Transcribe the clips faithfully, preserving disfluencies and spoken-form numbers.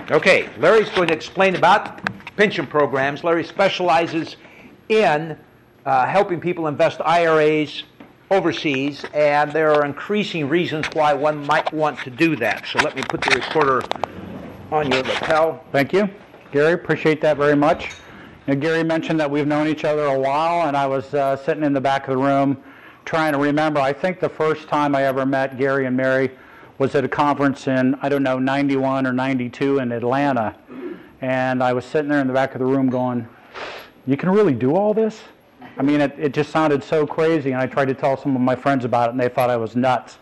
Okay, Larry's going to explain about pension programs. Larry specializes in uh, helping people invest I R As overseas, and there are increasing reasons why one might want to do that. So let me put the recorder on your lapel. Thank you, Gary. Appreciate that very much. Now, Gary mentioned that we've known each other a while, and I was uh, sitting in the back of the room trying to remember. I think the first time I ever met Gary and Mary was at a conference in, I don't know, ninety-one or ninety-two in Atlanta. And I was sitting there in the back of the room going, you can really do all this? I mean, it, it just sounded so crazy, and I tried to tell some of my friends about it, and they thought I was nuts.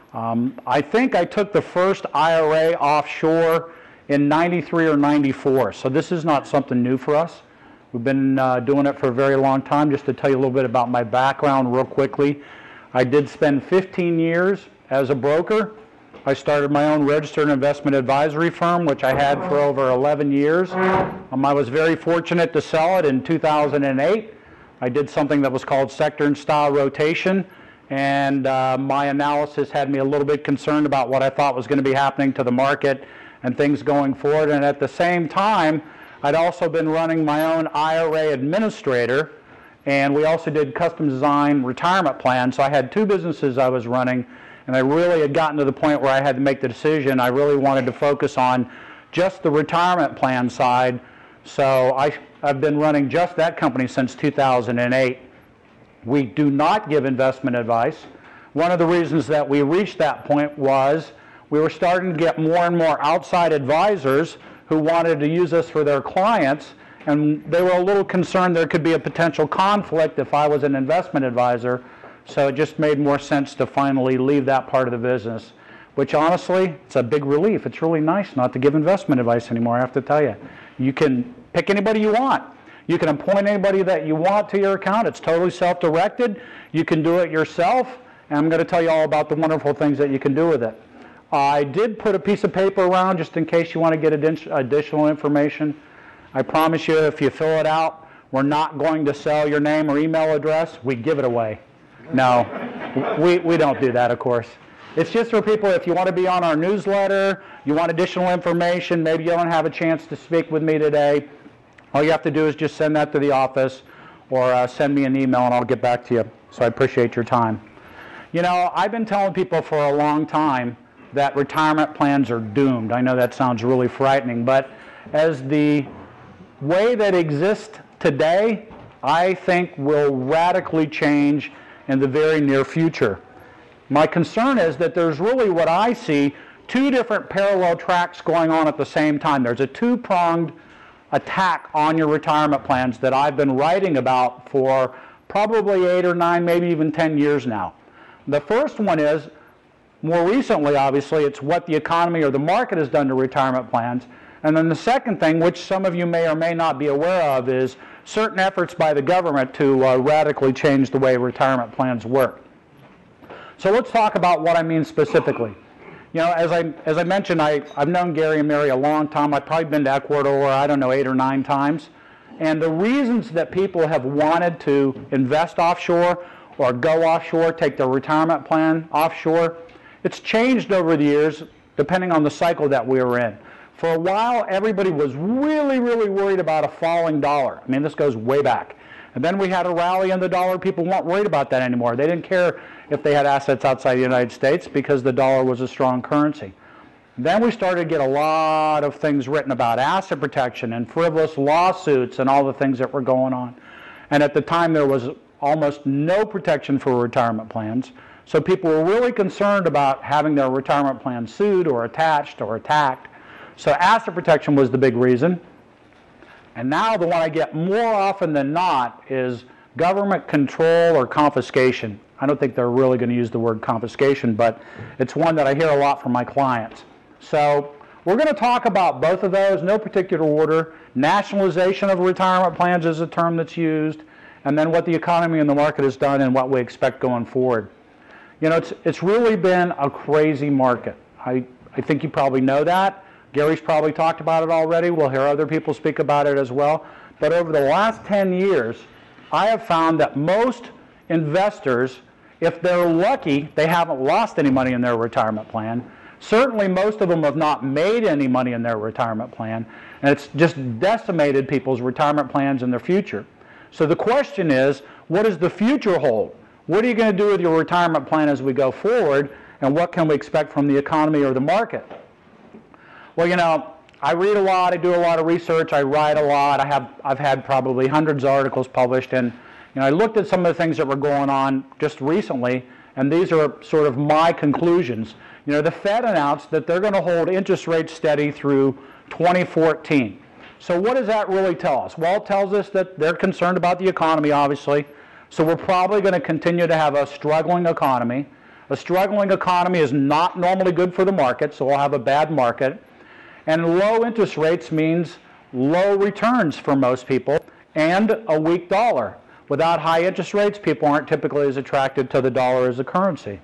Um, I think I took the first I R A offshore in ninety-three or ninety-four, so this is not something new for us. We've been uh, doing it for a very long time. Just to tell you a little bit about my background real quickly, I did spend fifteen years as a broker. I started my own registered investment advisory firm, which I had for over eleven years. Um, I was very fortunate to sell it in two thousand eight. I did something that was called sector and style rotation, and uh, my analysis had me a little bit concerned about what I thought was going to be happening to the market and things going forward. And at the same time, I'd also been running my own I R A administrator, and we also did custom design retirement plans. So I had two businesses I was running, and I really had gotten to the point where I had to make the decision. I really wanted to focus on just the retirement plan side. So I, I've been running just that company since two thousand eight. We do not give investment advice. One of the reasons that we reached that point was we were starting to get more and more outside advisors who wanted to use us for their clients, and they were a little concerned there could be a potential conflict if I was an investment advisor. So it just made more sense to finally leave that part of the business, which honestly, it's a big relief. It's really nice not to give investment advice anymore, I have to tell you. You can pick anybody you want. You can appoint anybody that you want to your account. It's totally self-directed. You can do it yourself, and I'm going to tell you all about the wonderful things that you can do with it. I did put a piece of paper around just in case you want to get additional information. I promise you, if you fill it out, we're not going to sell your name or email address. We give it away. No, we, we don't do that, of course. It's just for people, if you want to be on our newsletter, you want additional information, maybe you don't have a chance to speak with me today, all you have to do is just send that to the office or uh, send me an email and I'll get back to you. So I appreciate your time. You know, I've been telling people for a long time that retirement plans are doomed. I know that sounds really frightening, but as the way that exists today, I think will radically change in the very near future. My concern is that there's really what I see two different parallel tracks going on at the same time. There's a two-pronged attack on your retirement plans that I've been writing about for probably eight or nine, maybe even ten years now. The first one is, more recently obviously, it's what the economy or the market has done to retirement plans. And then the second thing, which some of you may or may not be aware of, is certain efforts by the government to uh, radically change the way retirement plans work. So let's talk about what I mean specifically. You know, as I, as I mentioned, I, I've known Gary and Mary a long time. I've probably been to Ecuador, I don't know, eight or nine times. And the reasons that people have wanted to invest offshore or go offshore, take their retirement plan offshore, it's changed over the years depending on the cycle that we were in. For a while, everybody was really, really worried about a falling dollar. I mean, this goes way back. And then we had a rally in the dollar. People weren't worried about that anymore. They didn't care if they had assets outside the United States because the dollar was a strong currency. Then we started to get a lot of things written about asset protection and frivolous lawsuits and all the things that were going on. And at the time, there was almost no protection for retirement plans. So people were really concerned about having their retirement plan sued or attached or attacked. So asset protection was the big reason. And now the one I get more often than not is government control or confiscation. I don't think they're really going to use the word confiscation, but it's one that I hear a lot from my clients. So we're going to talk about both of those, no particular order. Nationalization of retirement plans is a term that's used, and then what the economy and the market has done and what we expect going forward. You know, it's, it's really been a crazy market. I, I think you probably know that. Gary's probably talked about it already. We'll hear other people speak about it as well. But over the last ten years, I have found that most investors, if they're lucky, they haven't lost any money in their retirement plan. Certainly most of them have not made any money in their retirement plan, and it's just decimated people's retirement plans in their future. So the question is, what does the future hold? What are you going to do with your retirement plan as we go forward, and what can we expect from the economy or the market? Well, you know, I read a lot, I do a lot of research, I write a lot, I have, I've had probably hundreds of articles published, and you know, I looked at some of the things that were going on just recently, and these are sort of my conclusions. You know, the Fed announced that they're going to hold interest rates steady through twenty fourteen. So what does that really tell us? Well, it tells us that they're concerned about the economy, obviously. So we're probably going to continue to have a struggling economy. A struggling economy is not normally good for the market, so we'll have a bad market. And low interest rates means low returns for most people and a weak dollar. Without high interest rates, people aren't typically as attracted to the dollar as a currency.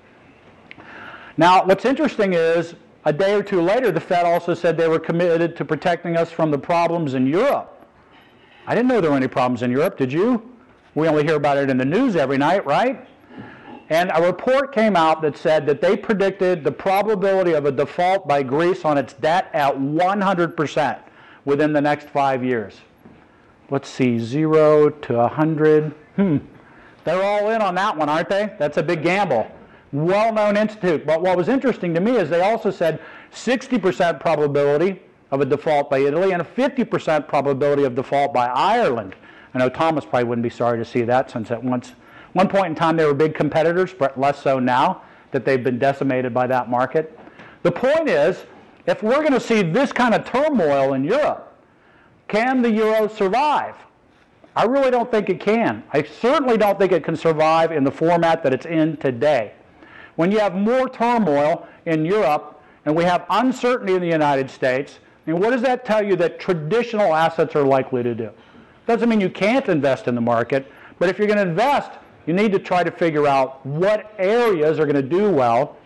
Now, what's interesting is, a day or two later, the Fed also said they were committed to protecting us from the problems in Europe. I didn't know there were any problems in Europe, did you? We only hear about it in the news every night, right? And a report came out that said that they predicted the probability of a default by Greece on its debt at one hundred percent within the next five years. Let's see, zero to one hundred. Hmm. They're all in on that one, aren't they? That's a big gamble. Well-known institute. But what was interesting to me is they also said sixty percent probability of a default by Italy and a fifty percent probability of default by Ireland. I know Thomas probably wouldn't be sorry to see that, since at once, one point in time they were big competitors, but less so now that they've been decimated by that market. The point is, if we're going to see this kind of turmoil in Europe, can the euro survive? I really don't think it can. I certainly don't think it can survive in the format that it's in today. When you have more turmoil in Europe and we have uncertainty in the United States, I mean, what does that tell you that traditional assets are likely to do? Doesn't mean you can't invest in the market, but if you're going to invest, you need to try to figure out what areas are going to do well,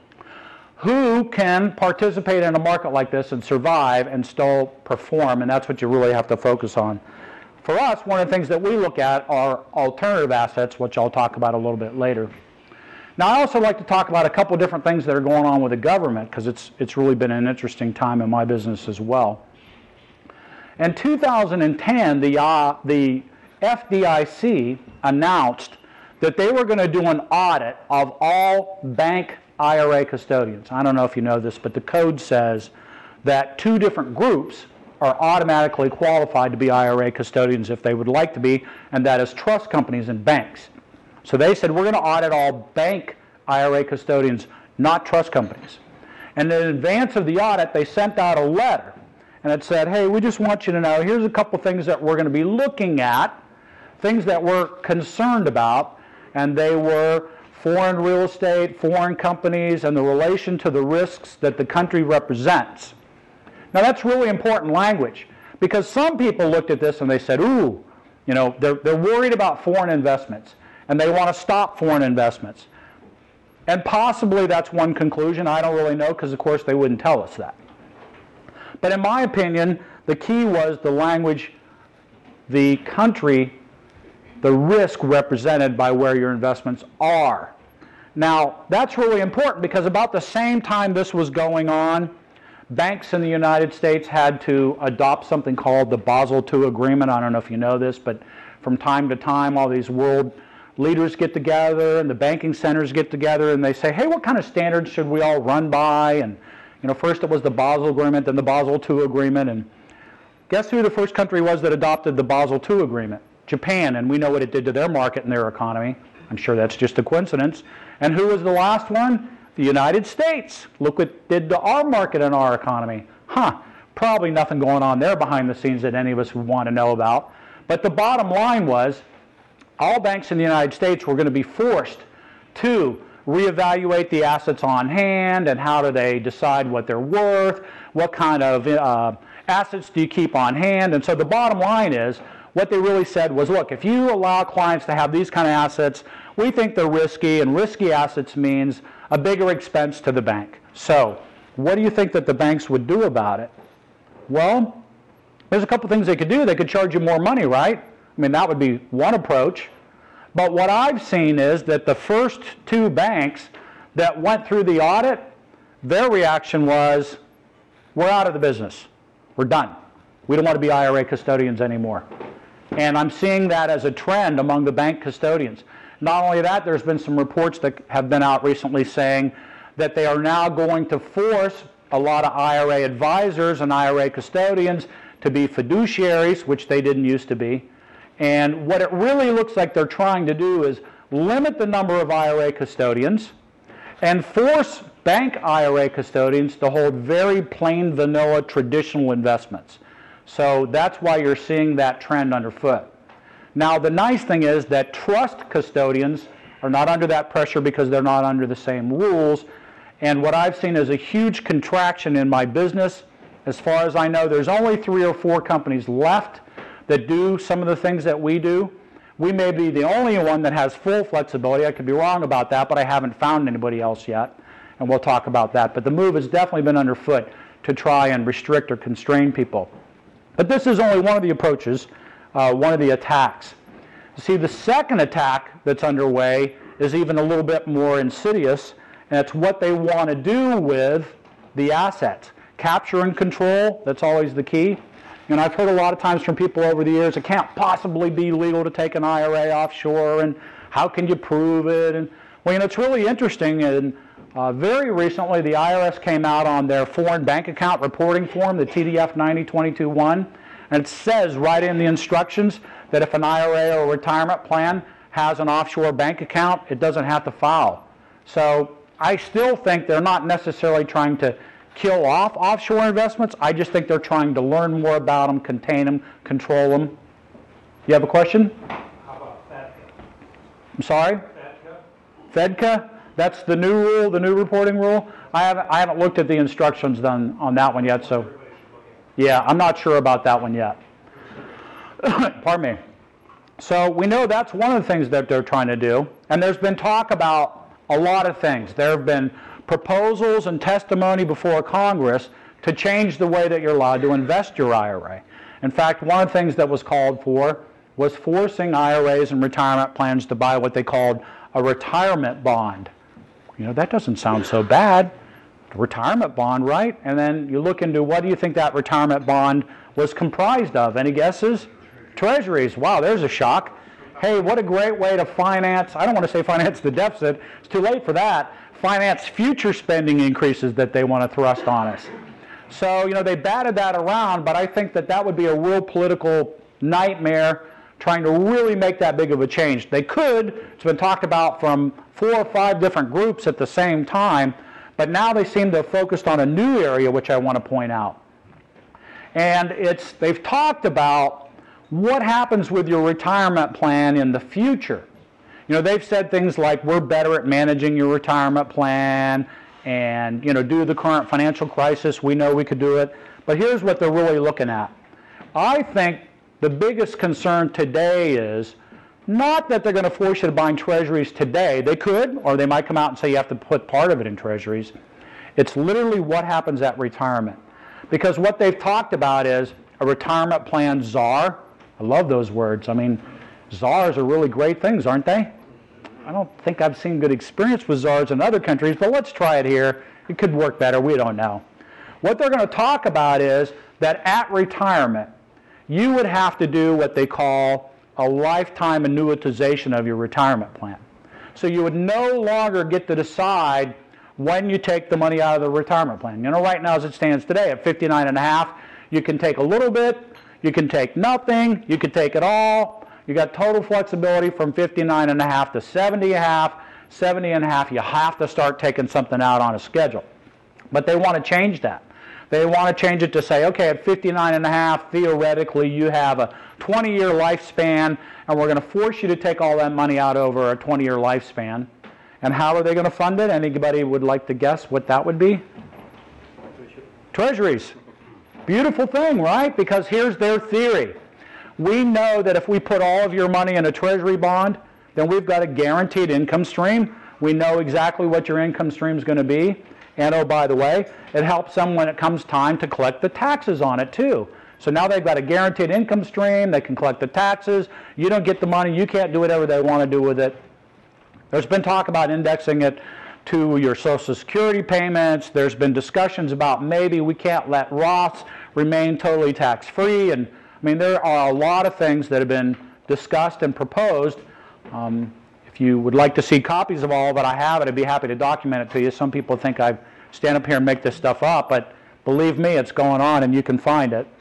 who can participate in a market like this and survive and still perform, and that's what you really have to focus on. For us, one of the things that we look at are alternative assets, which I'll talk about a little bit later. Now, I also like to talk about a couple of different things that are going on with the government, because it's, it's really been an interesting time in my business as well. In two thousand ten, the, uh, the F D I C announced that they were going to do an audit of all bank I R A custodians. I don't know if you know this, but the code says that two different groups are automatically qualified to be I R A custodians if they would like to be, and that is trust companies and banks. So they said, we're going to audit all bank I R A custodians, not trust companies. And in advance of the audit, they sent out a letter. And it said, hey, we just want you to know, here's a couple things that we're going to be looking at, things that we're concerned about. And they were foreign real estate, foreign companies, and the relation to the risks that the country represents. Now, that's really important language, because some people looked at this and they said, ooh, you know, they're, they're worried about foreign investments, and they want to stop foreign investments. And possibly that's one conclusion. I don't really know, because, of course, they wouldn't tell us that. But in my opinion, the key was the language, the country, the risk represented by where your investments are. Now, that's really important, because about the same time this was going on, banks in the United States had to adopt something called the Basel two Agreement. I don't know if you know this, but from time to time, all these world leaders get together and the banking centers get together and they say, hey, what kind of standards should we all run by? And you know, first it was the Basel Agreement, then the Basel two Agreement, and guess who the first country was that adopted the Basel two Agreement? Japan, and we know what it did to their market and their economy. I'm sure that's just a coincidence. And who was the last one? The United States. Look what it did to our market and our economy. Huh, probably nothing going on there behind the scenes that any of us would want to know about. But the bottom line was, all banks in the United States were going to be forced to reevaluate the assets on hand, and how do they decide what they're worth, what kind of uh, assets do you keep on hand. And so the bottom line is, what they really said was, look, if you allow clients to have these kind of assets, we think they're risky, and risky assets means a bigger expense to the bank. So what do you think that the banks would do about it? Well, there's a couple things they could do. They could charge you more money, right? I mean, that would be one approach. But what I've seen is that the first two banks that went through the audit, their reaction was, we're out of the business. We're done. We don't want to be I R A custodians anymore. And I'm seeing that as a trend among the bank custodians. Not only that, there's been some reports that have been out recently saying that they are now going to force a lot of I R A advisors and I R A custodians to be fiduciaries, which they didn't used to be. And what it really looks like they're trying to do is limit the number of I R A custodians and force bank I R A custodians to hold very plain vanilla traditional investments. So that's why you're seeing that trend underfoot. Now the nice thing is that trust custodians are not under that pressure because they're not under the same rules. And what I've seen is a huge contraction in my business. As far as I know, there's only three or four companies left that do some of the things that we do. We may be the only one that has full flexibility. I could be wrong about that, but I haven't found anybody else yet. And we'll talk about that. But the move has definitely been underfoot to try and restrict or constrain people. But this is only one of the approaches, uh, one of the attacks. See, the second attack that's underway is even a little bit more insidious, and it's what they want to do with the assets. Capture and control, that's always the key. And I've heard a lot of times from people over the years, it can't possibly be legal to take an I R A offshore, and how can you prove it? And well, you know, it's really interesting, and uh, very recently the I R S came out on their foreign bank account reporting form, the T D F ninety twenty-two dash one, and it says right in the instructions that if an I R A or a retirement plan has an offshore bank account, it doesn't have to file. So I still think they're not necessarily trying to kill off offshore investments. I just think they're trying to learn more about them, contain them, control them. You have a question? How about FATCA? I'm sorry? FATCA? FEDCA? That's the new rule, the new reporting rule? I haven't, I haven't looked at the instructions done on that one yet, so yeah, I'm not sure about that one yet. Pardon me. So we know that's one of the things that they're trying to do, and there's been talk about a lot of things. There have been proposals and testimony before Congress to change the way that you're allowed to invest your I R A. In fact, one of the things that was called for was forcing I R As and retirement plans to buy what they called a retirement bond. You know, that doesn't sound so bad. A retirement bond, right? And then you look into what do you think that retirement bond was comprised of? Any guesses? Treasuries. Wow, there's a shock. Hey, what a great way to finance, I don't want to say finance the deficit, it's too late for that, finance future spending increases that they want to thrust on us. So, you know, they batted that around, but I think that that would be a real political nightmare trying to really make that big of a change. They could, it's been talked about from four or five different groups at the same time, but now they seem to have focused on a new area, which I want to point out. And it's, they've talked about what happens with your retirement plan in the future. You know, they've said things like, we're better at managing your retirement plan, and, you know, due to the current financial crisis, we know we could do it. But here's what they're really looking at. I think the biggest concern today is not that they're going to force you to buy treasuries today. They could, or they might come out and say you have to put part of it in treasuries. It's literally what happens at retirement. Because what they've talked about is a retirement plan czar. I love those words. I mean, czars are really great things, aren't they? I don't think I've seen good experience with czars in other countries, but let's try it here. It could work better. We don't know. What they're going to talk about is that at retirement, you would have to do what they call a lifetime annuitization of your retirement plan. So you would no longer get to decide when you take the money out of the retirement plan. You know, right now as it stands today at fifty-nine and a half, you can take a little bit, you can take nothing, you can take it all. You got total flexibility from fifty-nine and a half to seventy and a half. seventy and a half, you have to start taking something out on a schedule. But they want to change that. They want to change it to say, okay, at fifty-nine and a half, theoretically, you have a twenty-year lifespan, and we're going to force you to take all that money out over a twenty-year lifespan. And how are they going to fund it? Anybody would like to guess what that would be? Treasuries. Beautiful thing, right? Because here's their theory. We know that if we put all of your money in a treasury bond, then we've got a guaranteed income stream. We know exactly what your income stream is going to be. And oh, by the way, it helps them when it comes time to collect the taxes on it too. So now they've got a guaranteed income stream. They can collect the taxes. You don't get the money. You can't do whatever they want to do with it. There's been talk about indexing it to your Social Security payments. There's been discussions about maybe we can't let Roths remain totally tax-free. And I mean, there are a lot of things that have been discussed and proposed. Um, if you would like to see copies of all of it, I have it. I'd be happy to document it to you. Some people think I stand up here and make this stuff up, but believe me, it's going on and you can find it.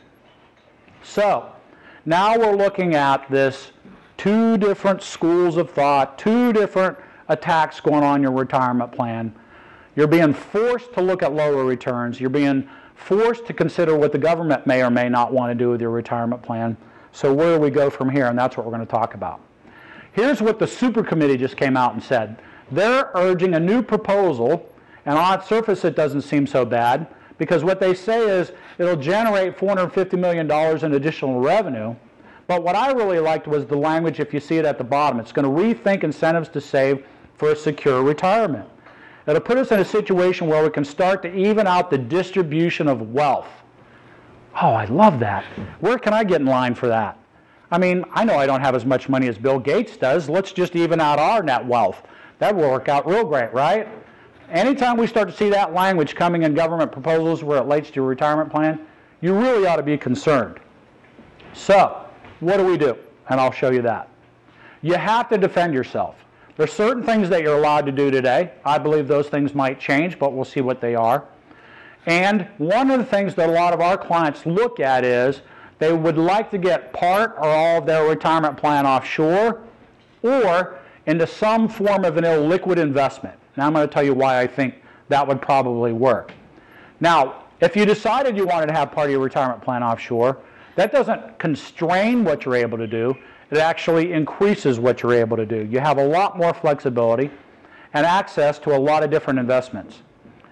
So now we're looking at this two different schools of thought, two different attacks going on in your retirement plan. You're being forced to look at lower returns. You're being forced to consider what the government may or may not want to do with your retirement plan. So where do we go from here? And that's what we're going to talk about. Here's what the super committee just came out and said. They're urging a new proposal, and on its surface it doesn't seem so bad, because what they say is it'll generate four hundred fifty million dollars in additional revenue. But what I really liked was the language, if you see it at the bottom. It's going to rethink incentives to save for a secure retirement. It'll put us in a situation where we can start to even out the distribution of wealth. Oh, I love that. Where can I get in line for that? I mean, I know I don't have as much money as Bill Gates does. Let's just even out our net wealth. That will work out real great, right? Anytime we start to see that language coming in government proposals where it relates to your retirement plan, you really ought to be concerned. So, what do we do? And I'll show you that. You have to defend yourself. There's certain things that you're allowed to do today. I believe those things might change, but we'll see what they are. And one of the things that a lot of our clients look at is they would like to get part or all of their retirement plan offshore or into some form of an illiquid investment. Now I'm going to tell you why I think that would probably work. Now, if you decided you wanted to have part of your retirement plan offshore, that doesn't constrain what you're able to do. It actually increases what you're able to do. You have a lot more flexibility and access to a lot of different investments.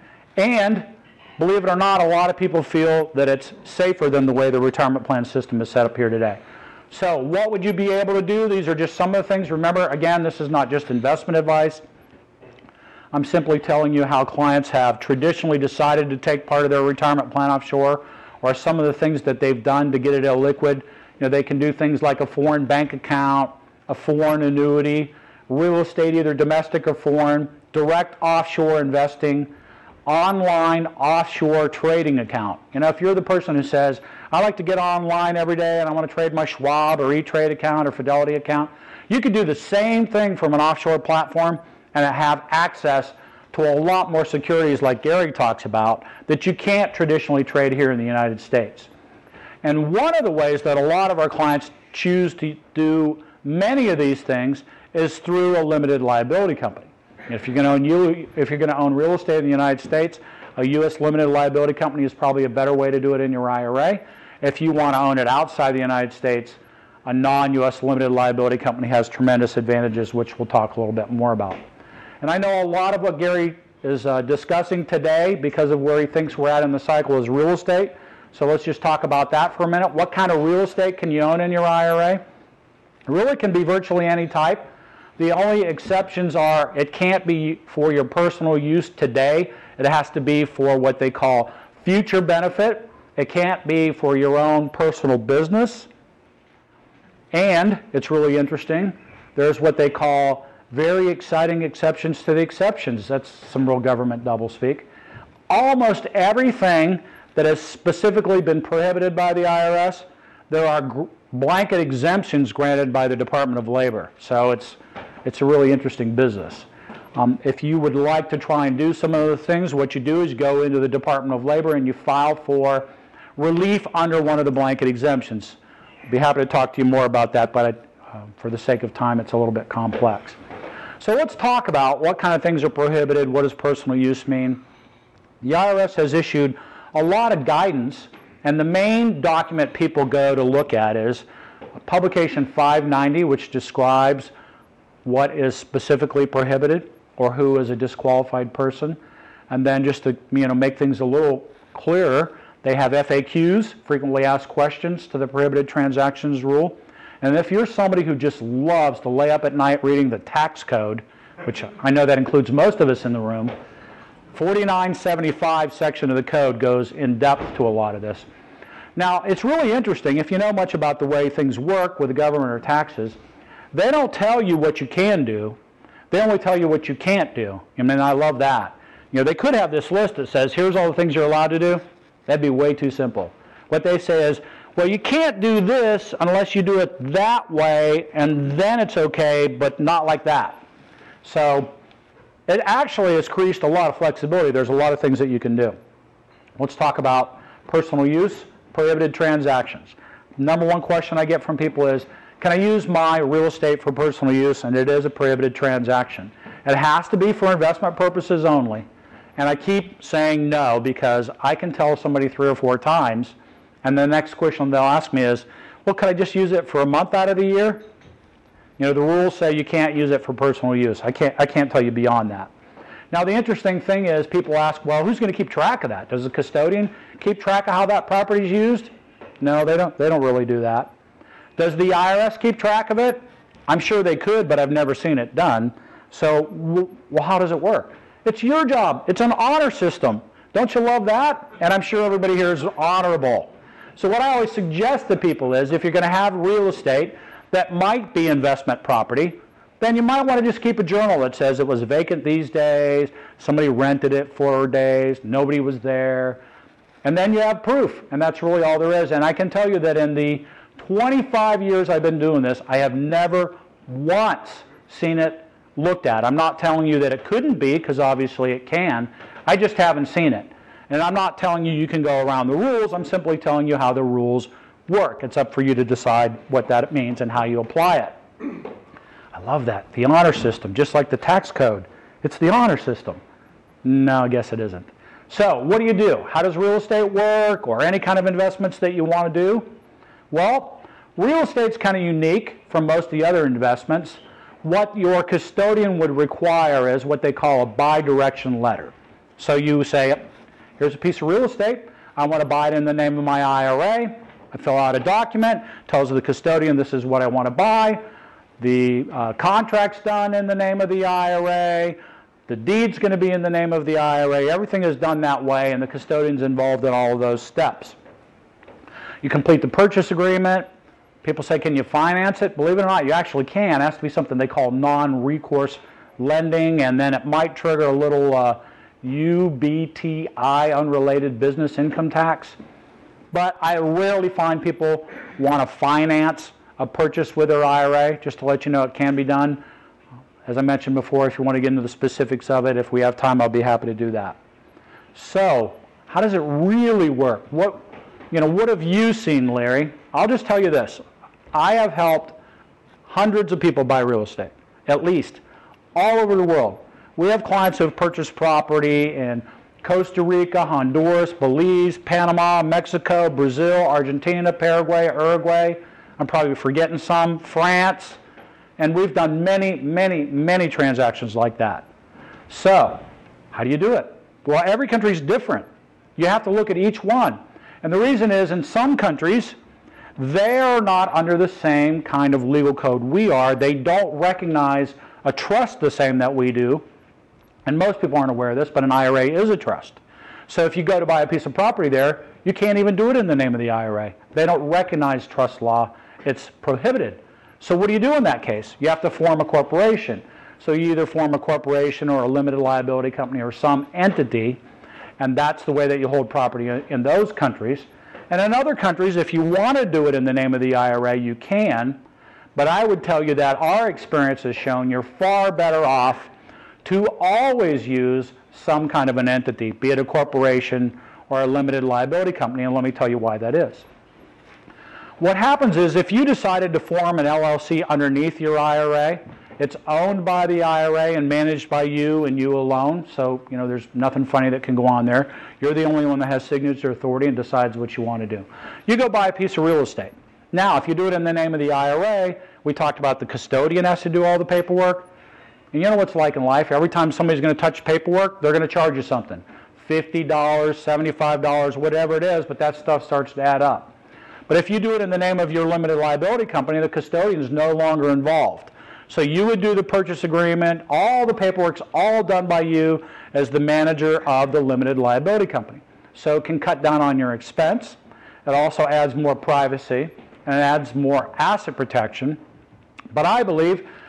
And believe it or not, a lot of people feel that it's safer than the way the retirement plan system is set up here today. So what would you be able to do? These are just some of the things. Remember, again, this is not just investment advice. I'm simply telling you how clients have traditionally decided to take part of their retirement plan offshore, or some of the things that they've done to get it illiquid. You know, they can do things like a foreign bank account, a foreign annuity, real estate, either domestic or foreign, direct offshore investing, online offshore trading account. You know, if you're the person who says, I like to get online every day and I want to trade my Schwab or E-Trade account or Fidelity account, you could do the same thing from an offshore platform and have access to a lot more securities like Gary talks about that you can't traditionally trade here in the United States. And one of the ways that a lot of our clients choose to do many of these things is through a limited liability company. If you're going to own, you, if you're going to own real estate in the United States, a U S limited liability company is probably a better way to do it in your I R A. If you want to own it outside the United States, a non-U S limited liability company has tremendous advantages, which we'll talk a little bit more about. And I know a lot of what Gary is uh, discussing today, because of where he thinks we're at in the cycle, is real estate. So let's just talk about that for a minute. What kind of real estate can you own in your I R A? It really can be virtually any type. The only exceptions are it can't be for your personal use today. It has to be for what they call future benefit. It can't be for your own personal business. And it's really interesting, there's what they call very exciting exceptions to the exceptions. That's some real government doublespeak. Almost everything that has specifically been prohibited by the I R S, there are blanket exemptions granted by the Department of Labor. So it's, it's a really interesting business. Um, if you would like to try and do some of the things, what you do is go into the Department of Labor and you file for relief under one of the blanket exemptions. I'd be happy to talk to you more about that, but uh, for the sake of time, it's a little bit complex. So let's talk about what kind of things are prohibited, what does personal use mean. The I R S has issued a lot of guidance, and the main document people go to look at is Publication five ninety, which describes what is specifically prohibited or who is a disqualified person. And then just to you know, make things a little clearer, they have F A Qs, frequently asked questions, to the prohibited transactions rule. And if you're somebody who just loves to lay up at night reading the tax code, which I know that includes most of us in the room, forty-nine seventy-five section of the code goes in depth to a lot of this. Now, it's really interesting, if you know much about the way things work with the government or taxes, they don't tell you what you can do. They only tell you what you can't do. I mean, I love that. You know, they could have this list that says, here's all the things you're allowed to do. That'd be way too simple. What they say is, well, you can't do this unless you do it that way, and then it's okay, but not like that. So it actually has created a lot of flexibility. There's a lot of things that you can do. Let's talk about personal use, prohibited transactions. Number one question I get from people is, can I use my real estate for personal use? And it is a prohibited transaction. It has to be for investment purposes only. And I keep saying no because I can tell somebody three or four times, and the next question they'll ask me is, well, can I just use it for a month out of the year? You know, the rules say you can't use it for personal use. I can't, I can't tell you beyond that. Now, the interesting thing is people ask, well, who's going to keep track of that? Does the custodian keep track of how that property is used? No, they don't, they don't really do that. Does the I R S keep track of it? I'm sure they could, but I've never seen it done. So, well, how does it work? It's your job. It's an honor system. Don't you love that? And I'm sure everybody here is honorable. So what I always suggest to people is if you're going to have real estate that might be investment property, then you might want to just keep a journal that says it was vacant these days, somebody rented it four days, nobody was there, and then you have proof, and that's really all there is. And I can tell you that in the twenty-five years I've been doing this, I have never once seen it looked at. I'm not telling you that it couldn't be, because obviously it can. I just haven't seen it. And I'm not telling you you can go around the rules. I'm simply telling you how the rules work. It's up for you to decide what that means and how you apply it. I love that. The honor system, just like the tax code. It's the honor system. No, I guess it isn't. So what do you do? How does real estate work, or any kind of investments that you want to do? Well, real estate's kind of unique from most of the other investments. What your custodian would require is what they call a bi-direction letter. So you say, here's a piece of real estate. I want to buy it in the name of my I R A. I fill out a document, tells the custodian this is what I want to buy. The uh, contract's done in the name of the I R A. The deed's going to be in the name of the I R A. Everything is done that way, and the custodian's involved in all of those steps. You complete the purchase agreement. People say, can you finance it? Believe it or not, you actually can. It has to be something they call non-recourse lending, and then it might trigger a little uh, U B T I, unrelated business income tax. But I rarely find people want to finance a purchase with their I R A. Just to let you know, it can be done. As I mentioned before, if you want to get into the specifics of it, if we have time, I'll be happy to do that. So, how does it really work? What, you know, what have you seen, Larry? I'll just tell you this. I have helped hundreds of people buy real estate, at least, all over the world. We have clients who have purchased property in Costa Rica, Honduras, Belize, Panama, Mexico, Brazil, Argentina, Paraguay, Uruguay. I'm probably forgetting some, France. And we've done many, many, many transactions like that. So, how do you do it? Well, every country is different. You have to look at each one. And the reason is, in some countries, they're not under the same kind of legal code we are. They don't recognize a trust the same that we do. And most people aren't aware of this, but an I R A is a trust. So if you go to buy a piece of property there, you can't even do it in the name of the I R A. They don't recognize trust law. It's prohibited. So what do you do in that case? You have to form a corporation. So you either form a corporation or a limited liability company or some entity, and that's the way that you hold property in those countries. And in other countries, if you want to do it in the name of the I R A, you can. But I would tell you that our experience has shown you're far better off to always use some kind of an entity, be it a corporation or a limited liability company, and let me tell you why that is. What happens is if you decided to form an L L C underneath your I R A, it's owned by the I R A and managed by you and you alone, so you know there's nothing funny that can go on there. You're the only one that has signature authority and decides what you want to do. You go buy a piece of real estate. Now, if you do it in the name of the I R A, we talked about the custodian has to do all the paperwork. And you know what's like in life? Every time somebody's going to touch paperwork, they're going to charge you something. fifty dollars, seventy-five dollars, whatever it is, but that stuff starts to add up. But if you do it in the name of your limited liability company, the custodian is no longer involved. So you would do the purchase agreement, all the paperwork's all done by you as the manager of the limited liability company. So it can cut down on your expense. It also adds more privacy and it adds more asset protection. But I believe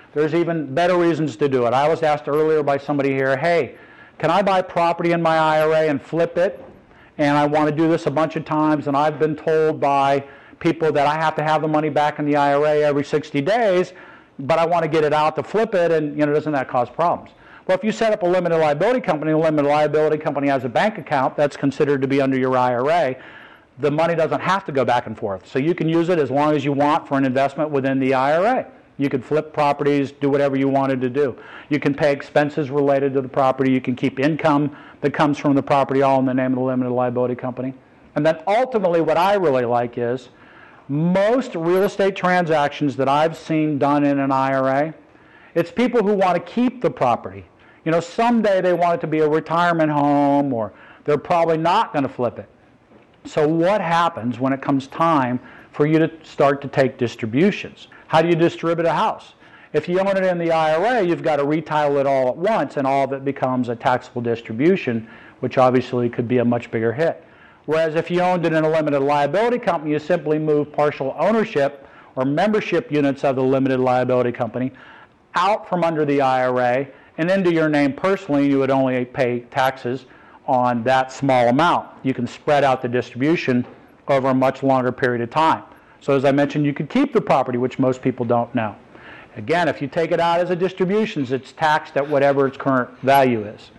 there's even better reasons to do it. I was asked earlier by somebody here, hey, can I buy property in my I R A and flip it? And I want to do this a bunch of times, and I've been told by people that I have to have the money back in the I R A every sixty days, but I want to get it out to flip it, and you know, doesn't that cause problems? Well, if you set up a limited liability company, the limited liability company has a bank account that's considered to be under your I R A, the money doesn't have to go back and forth. So you can use it as long as you want for an investment within the I R A. You could flip properties, do whatever you wanted to do. You can pay expenses related to the property. You can keep income that comes from the property all in the name of the limited liability company. And then ultimately what I really like is most real estate transactions that I've seen done in an I R A, it's people who want to keep the property. You know, someday they want it to be a retirement home, or they're probably not going to flip it. So what happens when it comes time for you to start to take distributions? How do you distribute a house? If you own it in the I R A, you've got to retitle it all at once, and all of it becomes a taxable distribution, which obviously could be a much bigger hit. Whereas if you owned it in a limited liability company, you simply move partial ownership or membership units of the limited liability company out from under the I R A and into your name personally. You would only pay taxes on that small amount. You can spread out the distribution over a much longer period of time. So as I mentioned, you could keep the property, which most people don't know. Again, if you take it out as a distributions, it's taxed at whatever its current value is.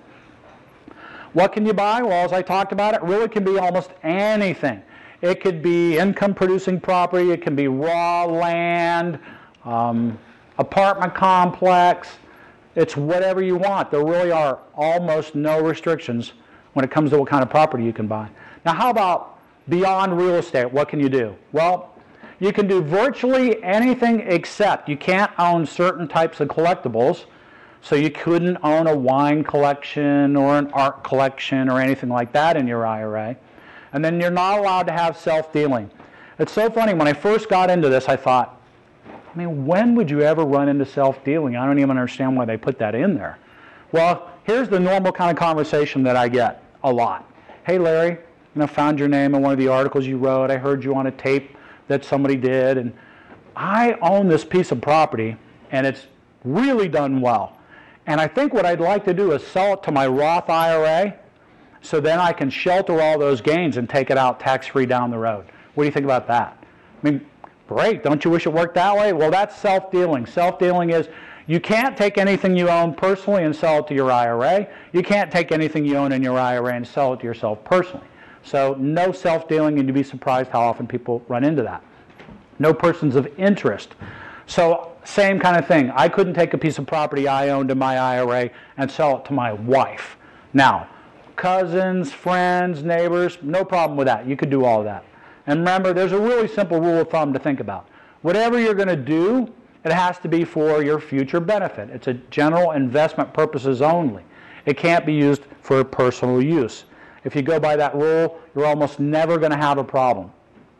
What can you buy? Well, as I talked about, it really can be almost anything. It could be income-producing property. It can be raw land, um, apartment complex. It's whatever you want. There really are almost no restrictions when it comes to what kind of property you can buy. Now, how about beyond real estate? What can you do? Well, you can do virtually anything except you can't own certain types of collectibles. So you couldn't own a wine collection or an art collection or anything like that in your I R A. And then you're not allowed to have self-dealing. It's so funny, when I first got into this, I thought, I mean, when would you ever run into self-dealing? I don't even understand why they put that in there. Well, here's the normal kind of conversation that I get a lot. Hey, Larry, you know, found your name in one of the articles you wrote. I heard you on a tape that somebody did, and I own this piece of property, and it's really done well. And I think what I'd like to do is sell it to my Roth I R A, so then I can shelter all those gains and take it out tax-free down the road. What do you think about that? I mean, great. Don't you wish it worked that way? Well, that's self-dealing. Self-dealing is you can't take anything you own personally and sell it to your I R A. You can't take anything you own in your I R A and sell it to yourself personally. So no self-dealing, and you'd be surprised how often people run into that. No persons of interest. So same kind of thing. I couldn't take a piece of property I owned in my I R A and sell it to my wife. Now, cousins, friends, neighbors, no problem with that. You could do all of that. And remember, there's a really simple rule of thumb to think about. Whatever you're going to do, it has to be for your future benefit. It's a general investment purposes only. It can't be used for personal use. If you go by that rule, you're almost never going to have a problem.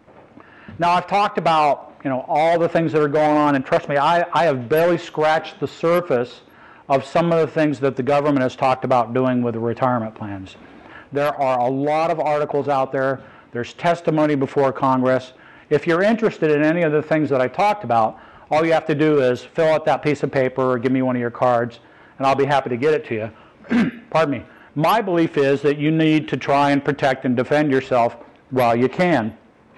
Now, I've talked about, you know, all the things that are going on, and trust me, I, I have barely scratched the surface of some of the things that the government has talked about doing with the retirement plans. There are a lot of articles out there. There's testimony before Congress. If you're interested in any of the things that I talked about, all you have to do is fill out that piece of paper or give me one of your cards, and I'll be happy to get it to you. Pardon me. My belief is that you need to try and protect and defend yourself while you can.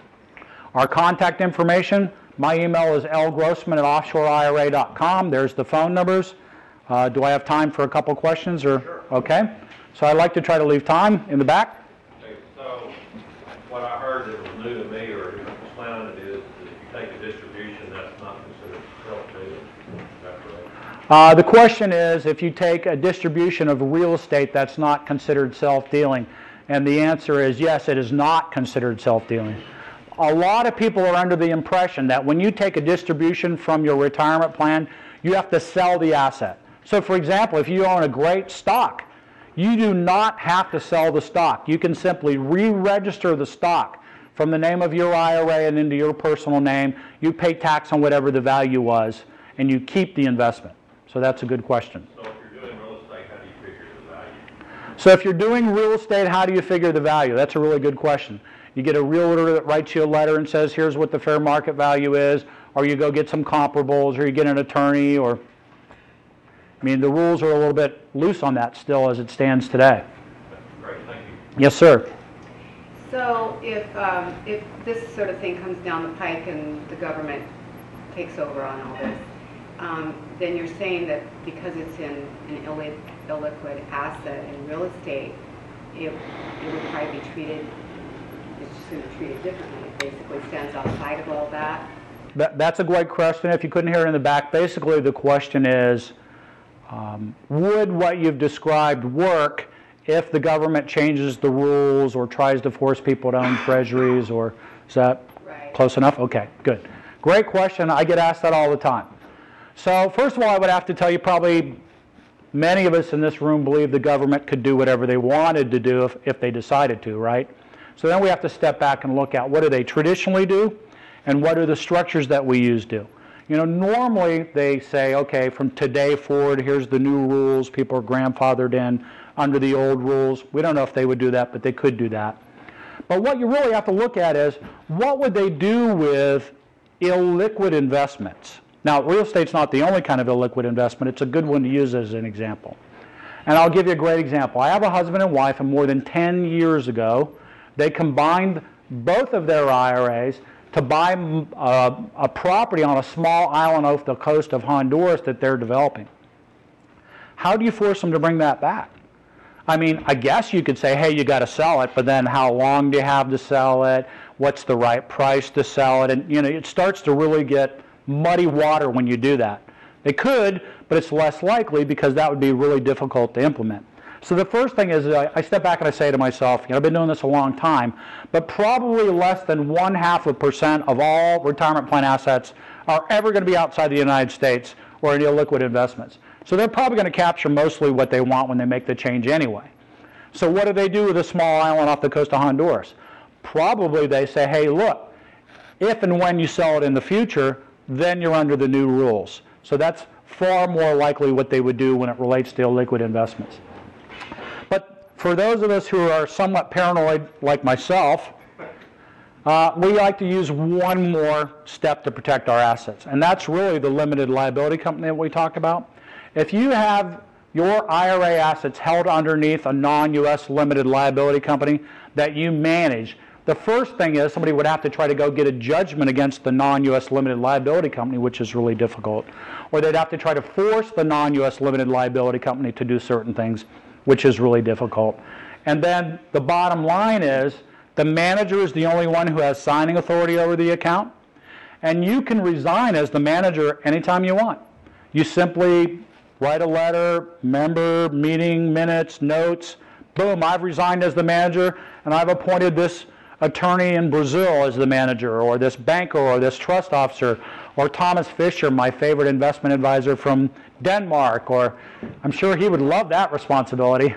Our contact information, my email is l grossman at offshore I R A dot com. There's the phone numbers. Uh, do I have time for a couple questions? Or Sure. Okay. So I'd like to try to leave time in the back. Okay, so what I heard that was new to me, or explaining it, is that if you take a distribution, that's not considered self-dealing. Is that correct? Uh, the question is, if you take a distribution of real estate, that's not considered self-dealing. And the answer is yes, it is not considered self-dealing. A lot of people are under the impression that when you take a distribution from your retirement plan, you have to sell the asset. So for example, if you own a great stock, you do not have to sell the stock. You can simply re-register the stock from the name of your I R A and into your personal name. You pay tax on whatever the value was, and you keep the investment. So that's a good question. So if you're doing real estate, how do you figure the value? So if you're doing real estate, how do you figure the value? That's a really good question. You get a realtor that writes you a letter and says, here's what the fair market value is, or you go get some comparables, or you get an attorney, or I mean, the rules are a little bit loose on that still as it stands today. Great, thank you. Yes, sir. So if, um, if this sort of thing comes down the pike and the government takes over on all this, um, then you're saying that because it's in an illi illiquid asset in real estate, it, it would probably be treated, it's just going to be treated differently. It basically stands outside of all that. That, that's a great question. If you couldn't hear it in the back, basically the question is, um, would what you've described work if the government changes the rules or tries to force people to own treasuries, or is that Right. close enough? Okay, good. Great question. I get asked that all the time. So first of all, I would have to tell you probably many of us in this room believe the government could do whatever they wanted to do if, if they decided to, right? So then we have to step back and look at what do they traditionally do and what do the structures that we use do. You know, normally they say, okay, from today forward, here's the new rules. People are grandfathered in under the old rules. We don't know if they would do that, but they could do that. But what you really have to look at is, what would they do with illiquid investments? Now, real estate's not the only kind of illiquid investment. It's a good one to use as an example. And I'll give you a great example. I have a husband and wife, and more than ten years ago, they combined both of their I R As to buy uh, a property on a small island off the coast of Honduras that they're developing. How do you force them to bring that back? I mean, I guess you could say, hey, you got to sell it, but then how long do you have to sell it? What's the right price to sell it? And, you know, it starts to really get muddy water when you do that. They could, but it's less likely because that would be really difficult to implement. So the first thing is I step back and I say to myself, you know, I've been doing this a long time, but probably less than one half a percent of all retirement plan assets are ever going to be outside the United States or in illiquid investments. So they're probably going to capture mostly what they want when they make the change anyway. So what do they do with a small island off the coast of Honduras? Probably they say, hey, look, if and when you sell it in the future, then you're under the new rules. So that's far more likely what they would do when it relates to illiquid investments. But for those of us who are somewhat paranoid like myself, uh, we like to use one more step to protect our assets, and that's really the limited liability company that we talked about. If you have your I R A assets held underneath a non-U S limited liability company that you manage, the first thing is somebody would have to try to go get a judgment against the non-U S limited liability company, which is really difficult. Or they'd have to try to force the non-U S limited liability company to do certain things, which is really difficult. And then the bottom line is the manager is the only one who has signing authority over the account, and you can resign as the manager anytime you want. You simply write a letter, member, meeting, minutes, notes, boom, I've resigned as the manager, and I've appointed this attorney in Brazil as the manager, or this banker, or this trust officer, or Thomas Fisher, my favorite investment advisor from Denmark, or I'm sure he would love that responsibility.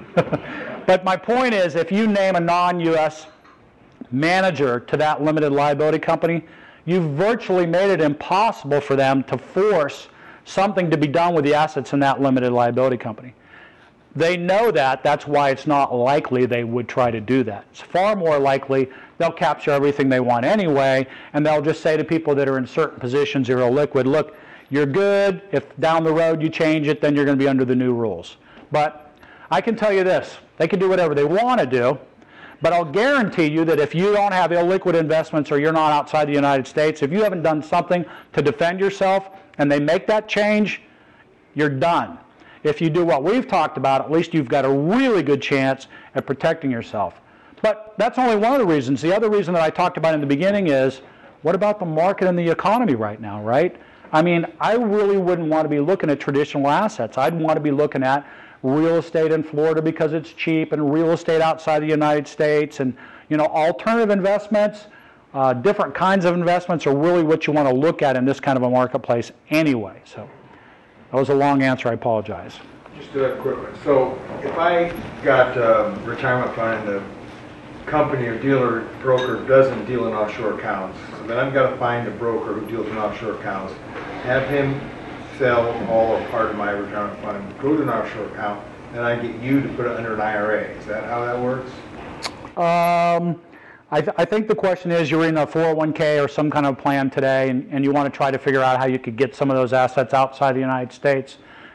But my point is, if you name a non-U S manager to that limited liability company, you've virtually made it impossible for them to force something to be done with the assets in that limited liability company. They know that. That's why it's not likely they would try to do that. It's far more likely they'll capture everything they want anyway, and they'll just say to people that are in certain positions that are illiquid, look, you're good. If down the road you change it, then you're going to be under the new rules. But I can tell you this. They can do whatever they want to do, but I'll guarantee you that if you don't have illiquid investments or you're not outside the United States, if you haven't done something to defend yourself and they make that change, you're done. If you do what we've talked about, at least you've got a really good chance at protecting yourself. But that's only one of the reasons. The other reason that I talked about in the beginning is, what about the market and the economy right now, right? I mean, I really wouldn't want to be looking at traditional assets. I'd want to be looking at real estate in Florida because it's cheap, and real estate outside the United States, and you know, alternative investments, uh, different kinds of investments are really what you want to look at in this kind of a marketplace anyway. So that was a long answer. I apologize. Just a quick one. So if I got a retirement fund and the company or dealer broker doesn't deal in offshore accounts, so then I've got to find a broker who deals in offshore accounts, have him sell all or part of my retirement fund, go to an offshore account, and I get you to put it under an I R A. Is that how that works? Um, I, th I think the question is, you're in a four oh one K or some kind of plan today, and, and you want to try to figure out how you could get some of those assets outside the United States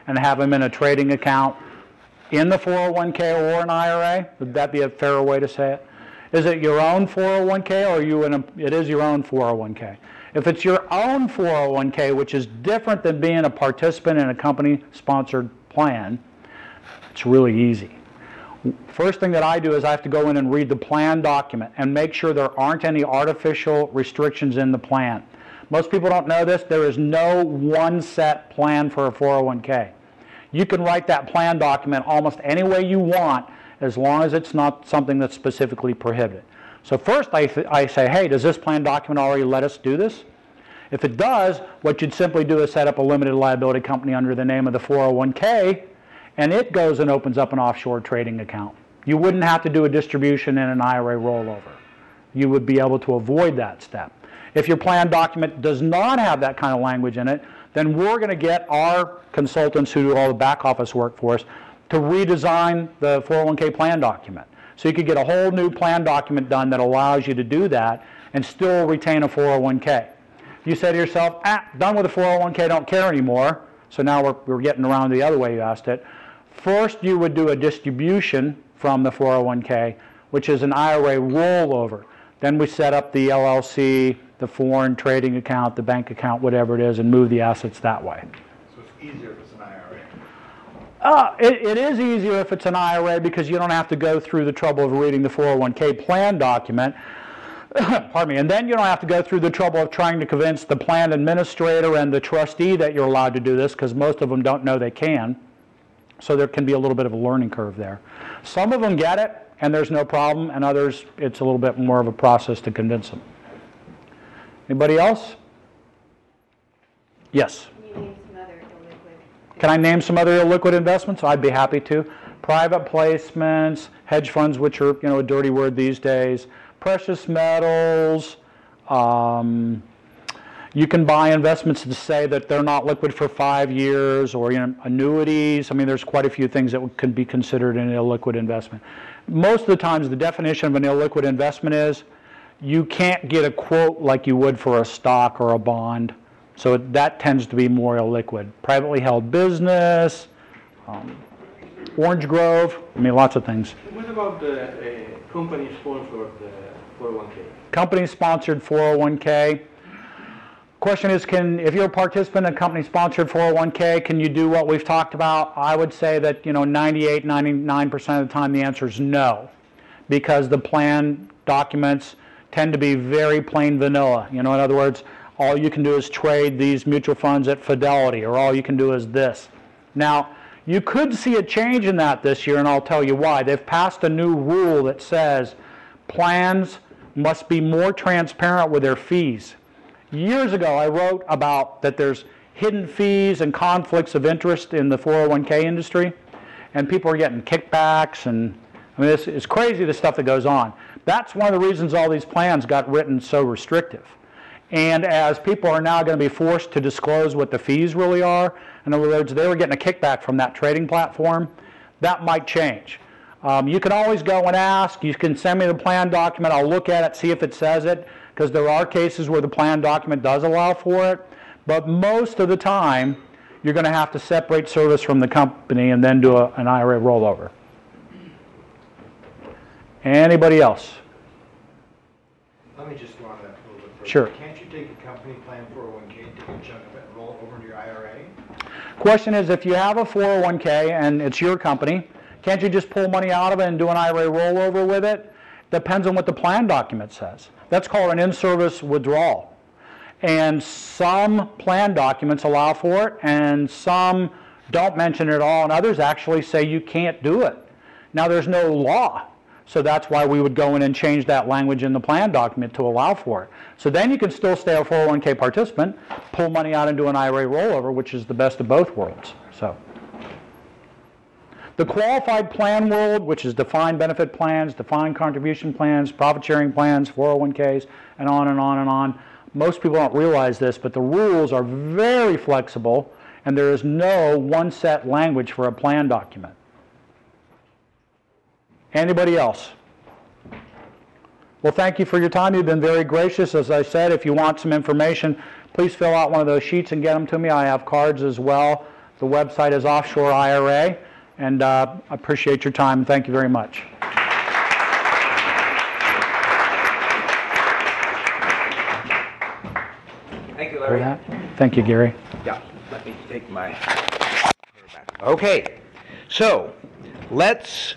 and have them in a trading account in the four oh one K or an I R A? Would that be a fairer way to say it? Is it your own four oh one K, or are you in a, it is your own four oh one K? If it's your own four oh one K, which is different than being a participant in a company-sponsored plan, it's really easy. First thing that I do is I have to go in and read the plan document and make sure there aren't any artificial restrictions in the plan. Most people don't know this. There is no one set plan for a four oh one K. You can write that plan document almost any way you want, as long as it's not something that's specifically prohibited. So first I, I say, hey, does this plan document already let us do this? If it does, what you'd simply do is set up a limited liability company under the name of the four oh one K, and it goes and opens up an offshore trading account. You wouldn't have to do a distribution in an I R A rollover. You would be able to avoid that step. If your plan document does not have that kind of language in it, then we're going to get our consultants who do all the back office work for us to redesign the four oh one K plan document. So you could get a whole new plan document done that allows you to do that and still retain a four oh one K. If you say to yourself, ah, done with the four oh one K, don't care anymore, so now we're, we're getting around the other way you asked it. First, you would do a distribution from the four oh one K, which is an I R A rollover. Then we set up the L L C, the foreign trading account, the bank account, whatever it is, and move the assets that way. So it's easier if it's an I R A. Uh, it, it is easier if it's an I R A because you don't have to go through the trouble of reading the four oh one K plan document. Pardon me. And then you don't have to go through the trouble of trying to convince the plan administrator and the trustee that you're allowed to do this, because most of them don't know they can. So there can be a little bit of a learning curve there. Some of them get it, and there's no problem, and others, it's a little bit more of a process to convince them. Anybody else? Yes? Can you name some other illiquid? Can I name some other illiquid investments? I'd be happy to. Private placements, hedge funds, which are, you know, a dirty word these days, precious metals. Um, you can buy investments to say that they're not liquid for five years, or, you know, annuities. I mean, there's quite a few things that could be considered an illiquid investment. Most of the times, the definition of an illiquid investment is you can't get a quote like you would for a stock or a bond. So that tends to be more illiquid. Privately held business, um, Orange Grove, I mean, lots of things. What about the uh, company-sponsored uh, four oh one K? Company-sponsored four oh one K. Question is, can, if you're a participant in a company-sponsored four oh one K, can you do what we've talked about? I would say that, you know, ninety-eight, ninety-nine percent of the time the answer is no, because the plan documents tend to be very plain vanilla. You know, in other words, all you can do is trade these mutual funds at Fidelity, or all you can do is this. Now, you could see a change in that this year, and I'll tell you why. They've passed a new rule that says plans must be more transparent with their fees. Years ago, I wrote about that there's hidden fees and conflicts of interest in the four oh one K industry, and people are getting kickbacks, and I mean, it's, it's crazy the stuff that goes on. That's one of the reasons all these plans got written so restrictive. And as people are now going to be forced to disclose what the fees really are, in other words, they were getting a kickback from that trading platform, that might change. Um, you can always go and ask. You can send me the plan document. I'll look at it, see if it says it, because there are cases where the plan document does allow for it. But most of the time, you're going to have to separate service from the company and then do a, an I R A rollover. Anybody else? Let me just go on that a little bit further. Sure. Can't you take a company plan four oh one K, take a chunk of it, and roll it over into your I R A? Question is, if you have a four oh one K and it's your company, can't you just pull money out of it and do an I R A rollover with it? Depends on what the plan document says. That's called an in-service withdrawal. And some plan documents allow for it, and some don't mention it at all, and others actually say you can't do it. Now, there's no law, so that's why we would go in and change that language in the plan document to allow for it. So then you can still stay a four oh one K participant, pull money out and do an I R A rollover, which is the best of both worlds. So, the qualified plan world, which is defined benefit plans, defined contribution plans, profit sharing plans, four oh one Ks, and on and on and on. Most people don't realize this, but the rules are very flexible, and there is no one set language for a plan document. Anybody else? Well, thank you for your time. You've been very gracious. As I said, if you want some information, please fill out one of those sheets and get them to me. I have cards as well The website is Offshore I R A, and uh, I appreciate your time. Thank you very much. Thank you, Larry. Thank you, Gary. Yeah, let me take my... Okay, so let's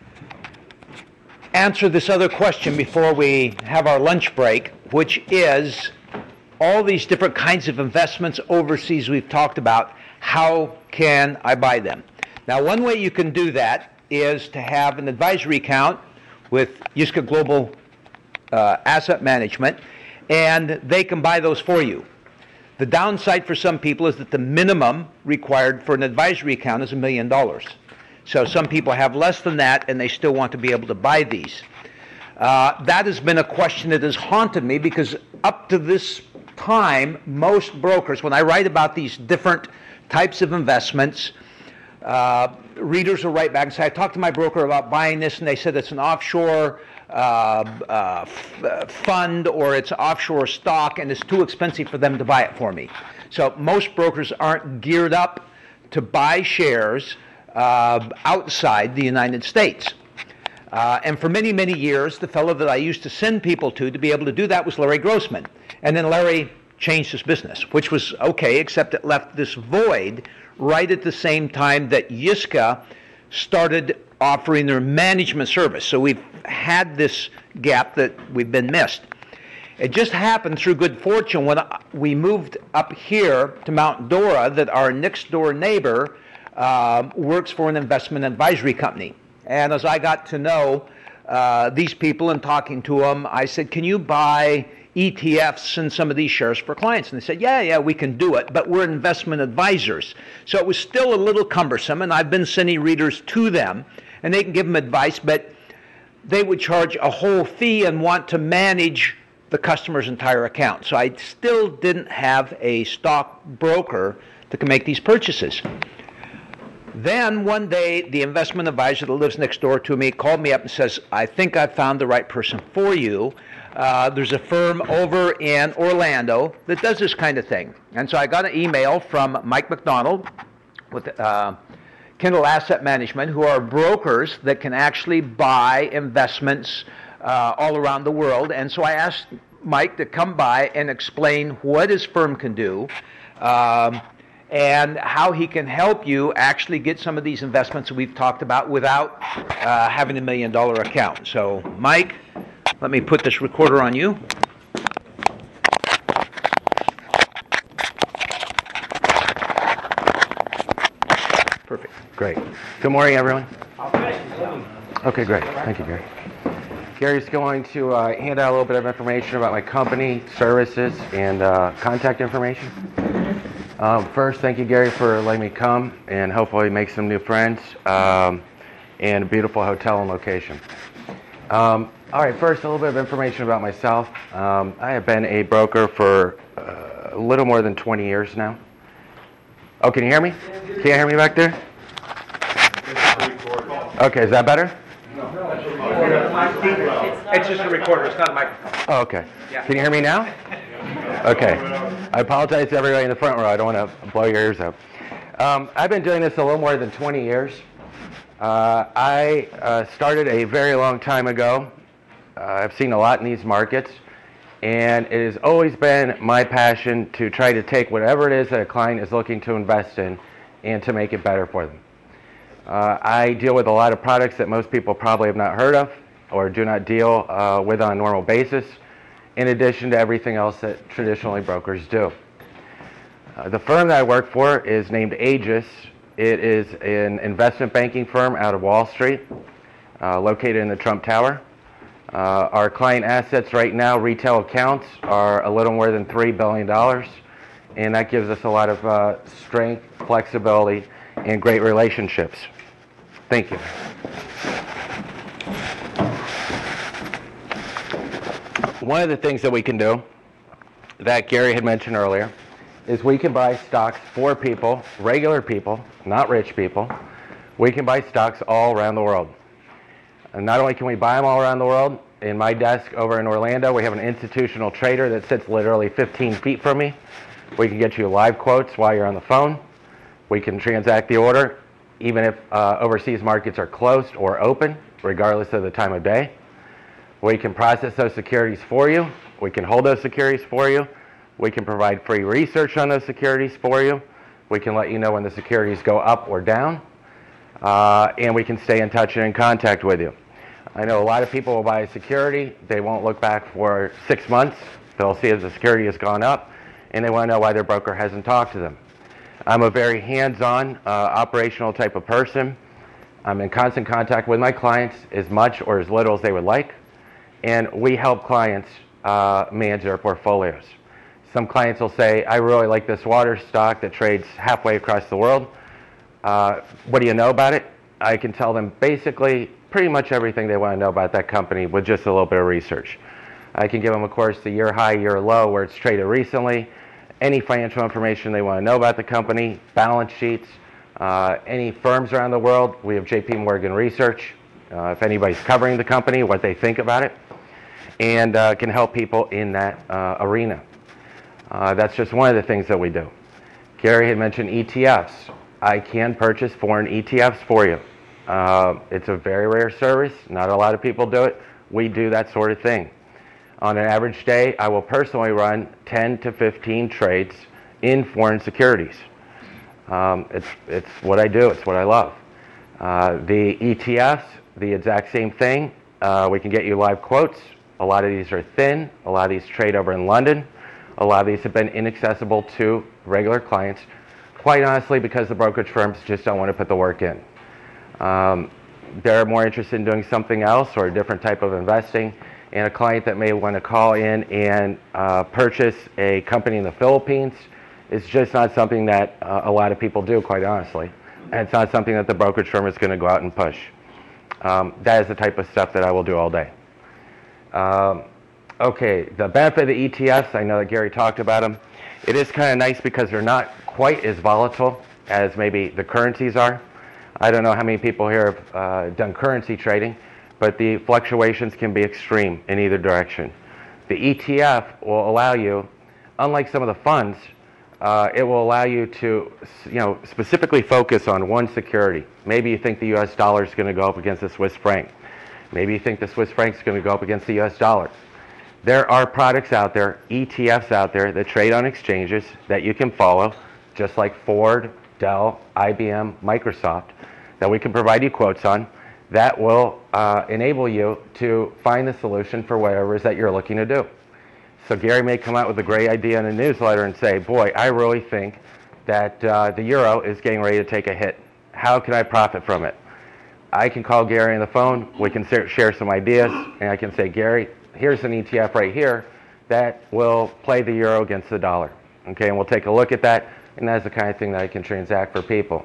answer this other question before we have our lunch break, which is all these different kinds of investments overseas we've talked about. How can I buy them? Now, one way you can do that is to have an advisory account with Yiska Global uh, Asset Management, and they can buy those for you. The downside for some people is that the minimum required for an advisory account is a million dollars. So some people have less than that, and they still want to be able to buy these. Uh, that has been a question that has haunted me, because up to this time, most brokers, when I write about these different types of investments, uh, readers will write back and say, I talked to my broker about buying this, and they said it's an offshore uh, uh, f fund or it's offshore stock, and it's too expensive for them to buy it for me. So most brokers aren't geared up to buy shares uh, outside the United States. Uh, and for many, many years, the fellow that I used to send people to to be able to do that was Larry Grossman. And then Larry changed his business, which was okay, except it left this void right at the same time that Yiska started offering their management service. So we've had this gap that we've been missed. It just happened through good fortune when we moved up here to Mount Dora that our next door neighbor uh, works for an investment advisory company. And as I got to know uh, these people and talking to them, I said, can you buy E T Fs and some of these shares for clients? And they said, yeah, yeah, we can do it, but we're investment advisors. So it was still a little cumbersome, and I've been sending readers to them, and they can give them advice, but they would charge a whole fee and want to manage the customer's entire account. So I still didn't have a stock broker that can make these purchases. Then one day, the investment advisor that lives next door to me called me up and says, I think I've found the right person for you. Uh, there's a firm over in Orlando that does this kind of thing. And so I got an email from Mike McDonald with uh, Kindle Asset Management, who are brokers that can actually buy investments uh, all around the world. And so I asked Mike to come by and explain what his firm can do, um, and how he can help you actually get some of these investments that we've talked about without uh, having a million dollar account. So, Mike, let me put this recorder on you. Perfect. Great. Good morning, everyone. Okay, great. Thank you, Gary. Gary's going to uh, hand out a little bit of information about my company, services, and uh, contact information. Um, first, thank you, Gary, for letting me come and hopefully make some new friends um, and a beautiful hotel and location. Um, all right, first, a little bit of information about myself. Um, I have been a broker for uh, a little more than twenty years now. Oh, can you hear me? Can you hear me back there? Okay, is that better? It's just a recorder, it's not a microphone. Oh, okay. Can you hear me now? Okay. I apologize to everybody in the front row. I don't want to blow your ears out. Um, I've been doing this a little more than twenty years. Uh, I uh, started a very long time ago. Uh, I've seen a lot in these markets, and it has always been my passion to try to take whatever it is that a client is looking to invest in and to make it better for them. Uh, I deal with a lot of products that most people probably have not heard of or do not deal uh, with on a normal basis, in addition to everything else that traditionally brokers do. Uh, the firm that I work for is named Aegis. It is an investment banking firm out of Wall Street, uh, located in the Trump Tower. Uh, our client assets right now, retail accounts, are a little more than three billion dollars, and that gives us a lot of uh, strength, flexibility, and great relationships. Thank you. One of the things that we can do that Gary had mentioned earlier is we can buy stocks for people, regular people, not rich people. We can buy stocks all around the world. And not only can we buy them all around the world, in my desk over in Orlando, we have an institutional trader that sits literally fifteen feet from me. We can get you live quotes while you're on the phone. We can transact the order even if uh, overseas markets are closed or open, regardless of the time of day. We can process those securities for you. We can hold those securities for you. We can provide free research on those securities for you. We can let you know when the securities go up or down. Uh, and we can stay in touch and in contact with you. I know a lot of people will buy a security. They won't look back for six months. They'll see if the security has gone up, and they want to know why their broker hasn't talked to them. I'm a very hands-on, uh, operational type of person. I'm in constant contact with my clients as much or as little as they would like, and we help clients uh, manage their portfolios. Some clients will say, I really like this water stock that trades halfway across the world. Uh, what do you know about it? I can tell them basically pretty much everything they want to know about that company with just a little bit of research. I can give them, of course, the year high, year low, where it's traded recently, any financial information they want to know about the company, balance sheets, uh, any firms around the world. We have J P Morgan Research, uh, if anybody's covering the company, what they think about it, and uh, can help people in that uh, arena. Uh, that's just one of the things that we do. Gary had mentioned E T Fs. I can purchase foreign E T Fs for you. Uh, it's a very rare service. Not a lot of people do it. We do that sort of thing. On an average day, I will personally run ten to fifteen trades in foreign securities. Um, it's, it's what I do. It's what I love. Uh, the E T Fs, the exact same thing. Uh, we can get you live quotes. A lot of these are thin. A lot of these trade over in London. A lot of these have been inaccessible to regular clients, quite honestly, because the brokerage firms just don't want to put the work in. Um, they're more interested in doing something else or a different type of investing. And a client that may want to call in and uh, purchase a company in the Philippines is just not something that uh, a lot of people do, quite honestly. And it's not something that the brokerage firm is going to go out and push. Um, that is the type of stuff that I will do all day. Um, okay, the benefit of the E T Fs, I know that Gary talked about them. It is kind of nice because they're not quite as volatile as maybe the currencies are. I don't know how many people here have uh, done currency trading, but the fluctuations can be extreme in either direction. The E T F will allow you, unlike some of the funds, uh, it will allow you to, you know, specifically focus on one security. Maybe you think the U S dollar is going to go up against the Swiss franc. Maybe you think the Swiss franc is going to go up against the U S dollar. There are products out there, E T Fs out there, that trade on exchanges that you can follow, just like Ford, Dell, I B M, Microsoft, that we can provide you quotes on. That will uh, enable you to find the solution for whatever it is that you're looking to do. So Gary may come out with a great idea in a newsletter and say, boy, I really think that uh, the euro is getting ready to take a hit. How can I profit from it? I can call Gary on the phone, we can share some ideas, and I can say, Gary, here's an E T F right here that will play the euro against the dollar. Okay, and we'll take a look at that, and that's the kind of thing that I can transact for people.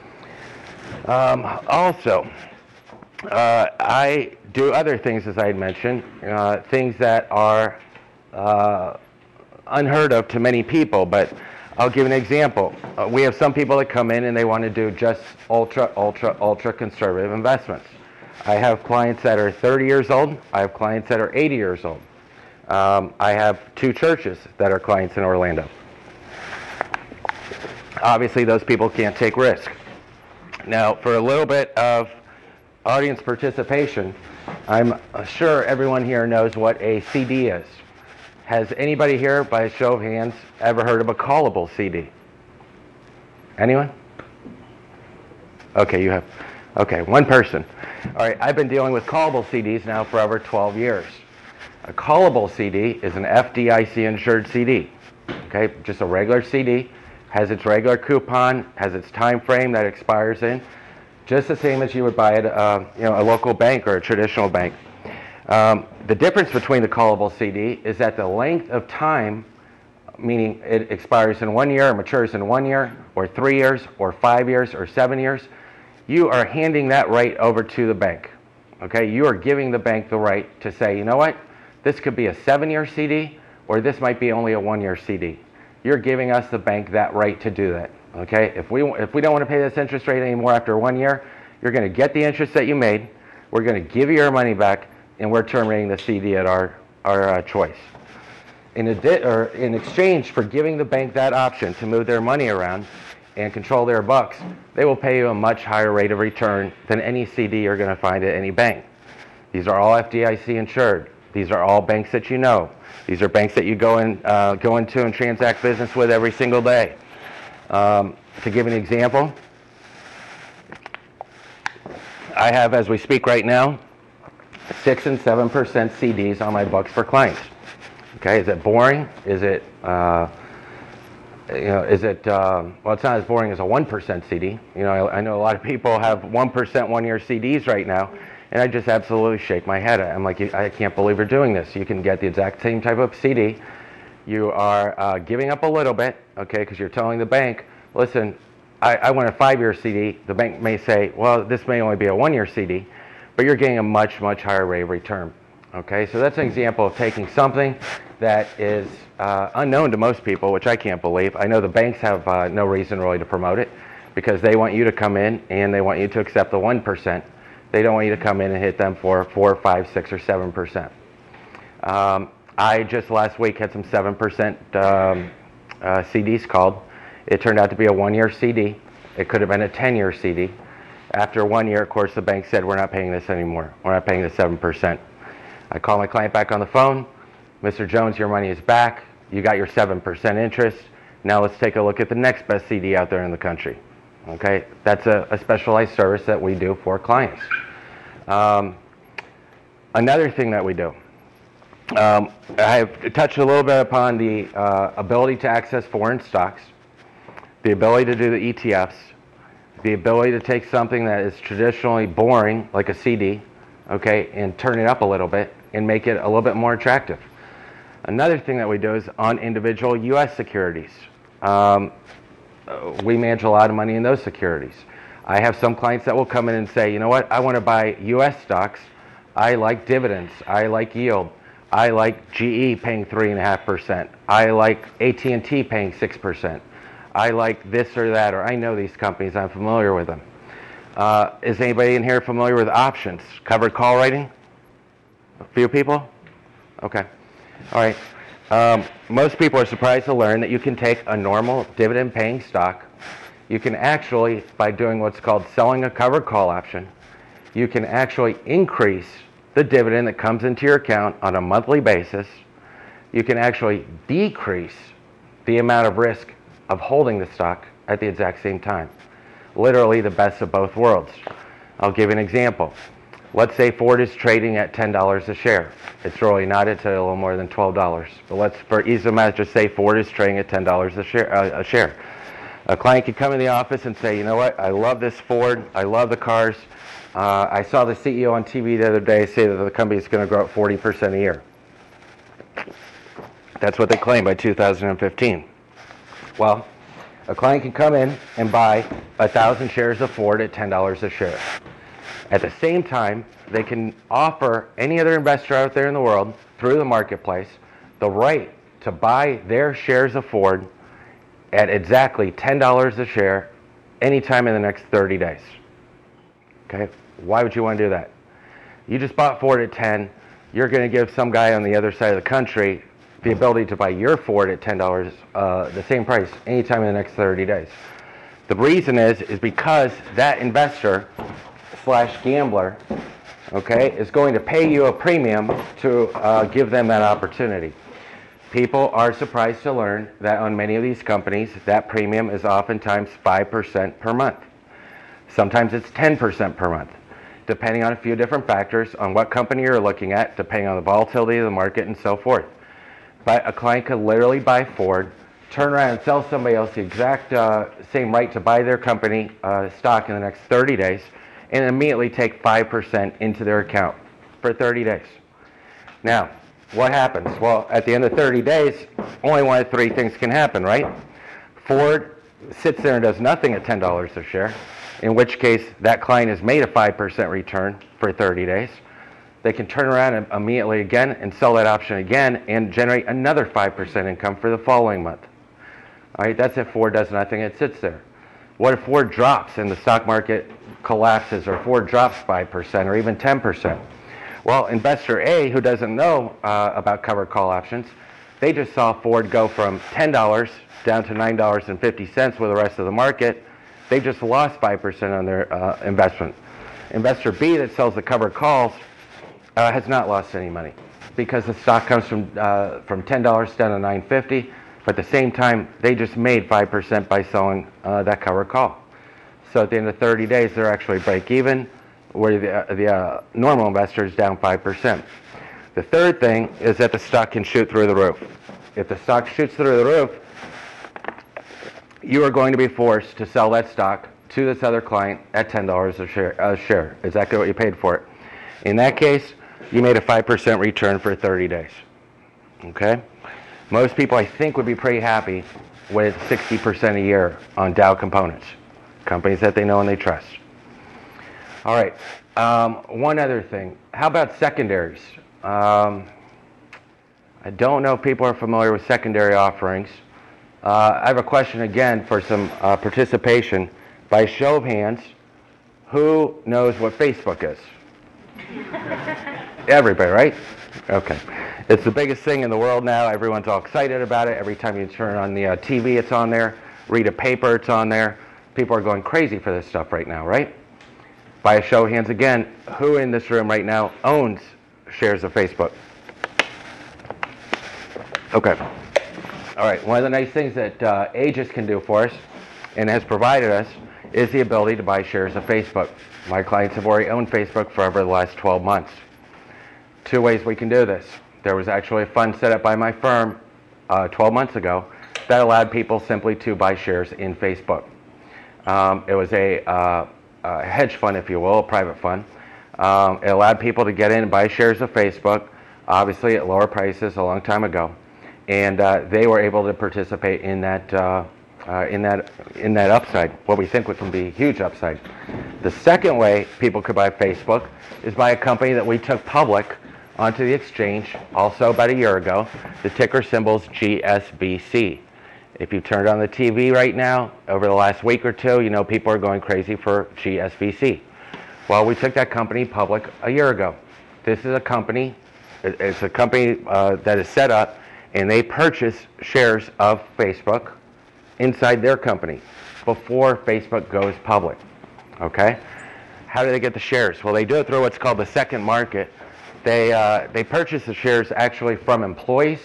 Um, also, Uh, I do other things, as I had mentioned, uh, things that are uh, unheard of to many people, but I'll give an example. Uh, we have some people that come in and they want to do just ultra, ultra, ultra conservative investments. I have clients that are thirty years old. I have clients that are eighty years old. Um, I have two churches that are clients in Orlando. Obviously, those people can't take risk. Now, for a little bit of audience participation, I'm sure everyone here knows what a C D is. Has anybody here, by a show of hands, ever heard of a callable C D? Anyone? Okay, you have. Okay, one person. All right, I've been dealing with callable C Ds now for over twelve years. A callable C D is an F D I C insured C D. Okay, just a regular C D, has its regular coupon, has its time frame that expires in, just the same as you would buy at uh, you know, a local bank or a traditional bank. Um, the difference between the callable C D is that the length of time, meaning it expires in one year or matures in one year or three years or five years or seven years, you are handing that right over to the bank. Okay, you are giving the bank the right to say, you know what, this could be a seven-year C D or this might be only a one-year C D. You're giving us, the bank, that right to do that. Okay, if we, if we don't want to pay this interest rate anymore after one year, you're going to get the interest that you made, we're going to give you your money back, and we're terminating the C D at our, our uh, choice. In, adi or in exchange for giving the bank that option to move their money around, and control their bucks, they will pay you a much higher rate of return than any C D you're going to find at any bank. These are all F D I C insured. These are all banks that you know. These are banks that you go in, uh, go into and transact business with every single day. Um, to give an example, I have, as we speak right now, six and seven percent C Ds on my books for clients. Okay, is it boring? Is it, uh, you know, is it? Um, well, it's not as boring as a one percent C D. You know, I, I know a lot of people have one percent one-year C Ds right now, and I just absolutely shake my head. I'm like, I can't believe you're doing this. You can get the exact same type of C D. You are uh, giving up a little bit, okay, because you're telling the bank, listen, I, I want a five-year C D. The bank may say, well, this may only be a one-year C D, but you're getting a much, much higher rate of return. Okay, so that's an example of taking something that is uh, unknown to most people, which I can't believe. I know the banks have uh, no reason really to promote it because they want you to come in and they want you to accept the one percent. They don't want you to come in and hit them for four, five, six, or seven percent. Um, I just last week had some seven percent um, uh, C Ds called. It turned out to be a one-year C D. It could have been a ten-year C D. After one year, of course, the bank said, we're not paying this anymore. We're not paying the seven percent. I call my client back on the phone. Mister Jones, your money is back. You got your seven percent interest. Now let's take a look at the next best C D out there in the country. Okay, that's a, a specialized service that we do for clients. Um, another thing that we do, um, I've touched a little bit upon the uh, ability to access foreign stocks, the ability to do the E T Fs, the ability to take something that is traditionally boring, like a C D, okay, and turn it up a little bit and make it a little bit more attractive. Another thing that we do is on individual U S securities. Um, we manage a lot of money in those securities. I have some clients that will come in and say, you know what, I want to buy U S stocks. I like dividends. I like yield. I like G E paying three point five percent. I like A T and T paying six percent. I like this or that, or I know these companies. I'm familiar with them. Uh, is anybody in here familiar with options? Covered call writing? A few people? Okay. All right. Um, most people are surprised to learn that you can take a normal dividend-paying stock. You can actually, by doing what's called selling a covered call option, you can actually increase the dividend that comes into your account on a monthly basis. You can actually decrease the amount of risk of holding the stock at the exact same time. Literally the best of both worlds. I'll give you an example. Let's say Ford is trading at ten dollars a share. It's really not. It's at a little more than twelve dollars. But let's, for ease of math, just say Ford is trading at ten dollars a share. Uh, a share. A client could come in the office and say, you know what, I love this Ford. I love the cars. Uh, I saw the C E O on T V the other day say that the company is going to grow at forty percent a year. That's what they claim by two thousand fifteen. Well, a client can come in and buy one thousand shares of Ford at ten dollars a share. At the same time, they can offer any other investor out there in the world through the marketplace the right to buy their shares of Ford at exactly ten dollars a share anytime in the next thirty days. Okay, why would you want to do that? You just bought Ford at ten. You're going to give some guy on the other side of the country the ability to buy your Ford at ten dollars, uh, the same price, anytime in the next thirty days. The reason is, is because that investor slash gambler, okay, is going to pay you a premium to uh, give them that opportunity. People are surprised to learn that on many of these companies, that premium is oftentimes five percent per month. Sometimes it's ten percent per month, depending on a few different factors on what company you're looking at, depending on the volatility of the market and so forth. But a client could literally buy Ford, turn around and sell somebody else the exact uh, same right to buy their company uh, stock in the next thirty days, and immediately take five percent into their account for thirty days. Now, what happens? Well, at the end of thirty days, only one of three things can happen, right? Ford sits there and does nothing at ten dollars a share, in which case that client has made a five percent return for thirty days. They can turn around and immediately again and sell that option again and generate another five percent income for the following month. All right, that's if Ford does nothing, it sits there. What if Ford drops and the stock market collapses, or Ford drops five percent or even ten percent? Well, investor A, who doesn't know uh, about covered call options, They just saw Ford go from ten dollars down to nine dollars and fifty cents with the rest of the market. They just lost five percent on their uh, investment. Investor B that sells the covered calls uh, has not lost any money because the stock comes from, uh, from ten dollars down to nine fifty, but at the same time, they just made five percent by selling uh, that covered call. So at the end of thirty days, they're actually break even, where the, uh, the uh, normal investor is down five percent. The third thing is that the stock can shoot through the roof. If the stock shoots through the roof, you are going to be forced to sell that stock to this other client at ten dollars a share, a share, exactly what you paid for it. In that case, you made a five percent return for thirty days. Okay? Most people, I think, would be pretty happy with sixty percent a year on Dow components, companies that they know and they trust. All right, um, one other thing. How about secondaries? Um, I don't know if people are familiar with secondary offerings. Uh, I have a question again for some uh, participation. By show of hands, who knows what Facebook is? Everybody, right? Okay. It's the biggest thing in the world now. Everyone's all excited about it. Every time you turn on the uh, T V, it's on there. Read a paper, it's on there. People are going crazy for this stuff right now, right? By a show of hands again, who in this room right now owns shares of Facebook? Okay. All right. One of the nice things that uh, Aegis can do for us and has provided us is the ability to buy shares of Facebook. My clients have already owned Facebook for over the last twelve months. Two ways we can do this. There was actually a fund set up by my firm uh, twelve months ago that allowed people simply to buy shares in Facebook. Um, it was a, uh, a hedge fund, if you will, a private fund. Um, it allowed people to get in and buy shares of Facebook, obviously at lower prices a long time ago. And uh, they were able to participate in that uh, Uh, in that in that upside, what we think can be huge upside. The second way people could buy Facebook is by a company that we took public onto the exchange also about a year ago. The ticker symbol is G S B C. If you turned on the T V right now, over the last week or two, you know people are going crazy for G S B C. Well, we took that company public a year ago. This is a company, it's a company uh, that is set up, and they purchase shares of Facebook inside their company before Facebook goes public. Okay? How do they get the shares? Well, they do it through what's called the second market. They, uh, they purchase the shares actually from employees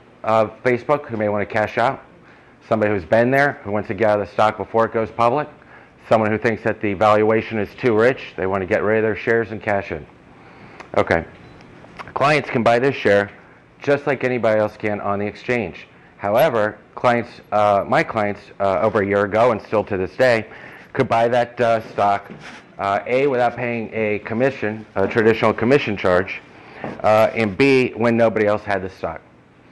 of Facebook who may want to cash out, somebody who's been there, who wants to get out of the stock before it goes public, someone who thinks that the valuation is too rich, they want to get rid of their shares and cash in. Okay. Clients can buy this share just like anybody else can on the exchange. However, clients, uh, my clients uh, over a year ago and still to this day could buy that uh, stock, uh, A, without paying a commission, a traditional commission charge, uh, and B, when nobody else had the stock.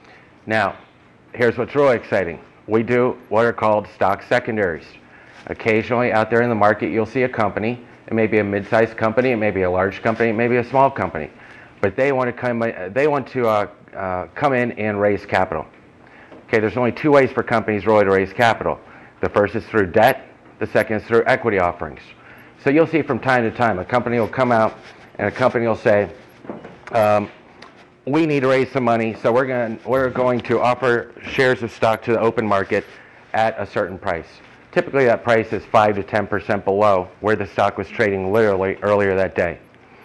Now, here's what's really exciting. We do what are called stock secondaries. Occasionally out there in the market, you'll see a company. It may be a mid-sized company, it may be a large company, it may be a small company, but they want to come, they want to uh, uh, come in and raise capital. Okay, there's only two ways for companies really to raise capital. The first is through debt, the second is through equity offerings. So you'll see from time to time, a company will come out and a company will say, um, we need to raise some money, so we're going, we're going to offer shares of stock to the open market at a certain price. Typically that price is five to ten percent below where the stock was trading literally earlier that day.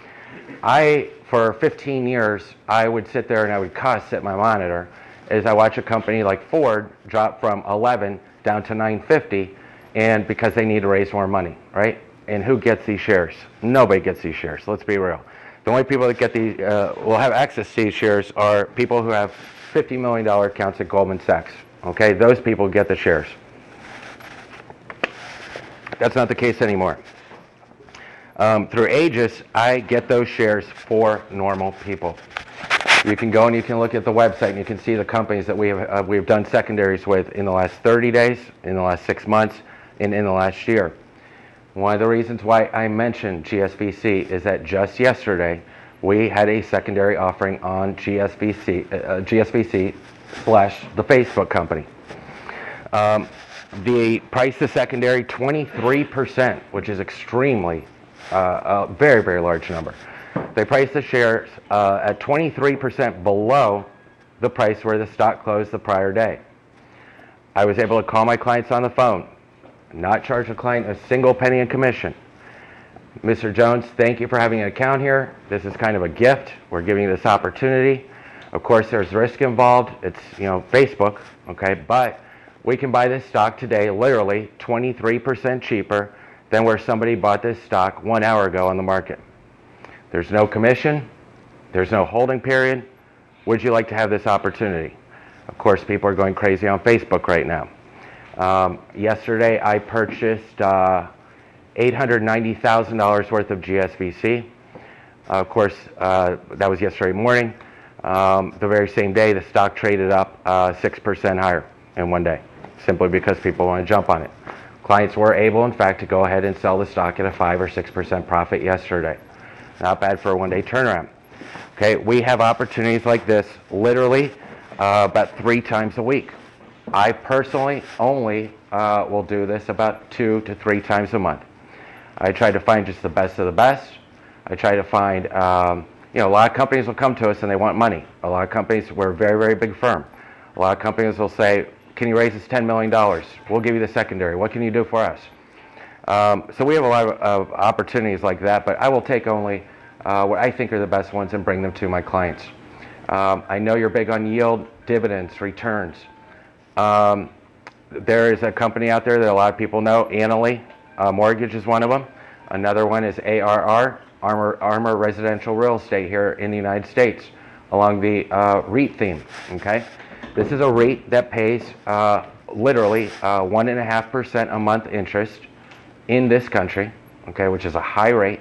I, for fifteen years, I would sit there and I would cuss at my monitor as I watch a company like Ford drop from eleven down to nine fifty, and because they need to raise more money, right? And who gets these shares? Nobody gets these shares, let's be real. The only people that get these, uh, will have access to these shares are people who have fifty million dollar accounts at Goldman Sachs, okay? Those people get the shares. That's not the case anymore. Um, through Aegis, I get those shares for normal people. You can go and you can look at the website and you can see the companies that we have uh, we've done secondaries with in the last thirty days, in the last six months, and in the last year. One of the reasons why I mentioned G S B C is that just yesterday we had a secondary offering on G S B C, uh, G S B C slash the Facebook company. Um, the price of secondary twenty-three percent, which is extremely uh, a very very large number. They priced the shares uh, at twenty-three percent below the price where the stock closed the prior day. I was able to call my clients on the phone, not charge a client a single penny in commission. Mister Jones, thank you for having an account here. This is kind of a gift. We're giving you this opportunity. Of course, there's risk involved. It's, you know, Facebook, okay? But we can buy this stock today literally twenty-three percent cheaper than where somebody bought this stock one hour ago on the market. There's no commission. There's no holding period. Would you like to have this opportunity? Of course, people are going crazy on Facebook right now. Um, yesterday, I purchased uh, eight hundred ninety thousand dollars worth of G S V C. Uh, of course, uh, that was yesterday morning. Um, the very same day, the stock traded up uh, six percent higher in one day, simply because people want to jump on it. Clients were able, in fact, to go ahead and sell the stock at a five or six percent profit yesterday. Not bad for a one-day turnaround. Okay, we have opportunities like this literally uh, about three times a week. I personally only uh, will do this about two to three times a month. I try to find just the best of the best. I try to find, um, you know, a lot of companies will come to us and they want money. A lot of companies, we're a very, very big firm. A lot of companies will say, can you raise us ten million dollars? We'll give you the secondary. What can you do for us? Um, so we have a lot of, of opportunities like that, but I will take only uh, what I think are the best ones and bring them to my clients. Um, I know you're big on yield, dividends, returns. Um, there is a company out there that a lot of people know, Annaly uh, Mortgage is one of them. Another one is A R R, Armor, Armor Residential Real Estate here in the United States, along the uh, REIT theme, okay? This is a REIT that pays uh, literally uh, one and a half percent a month interest in this country, okay, which is a high rate.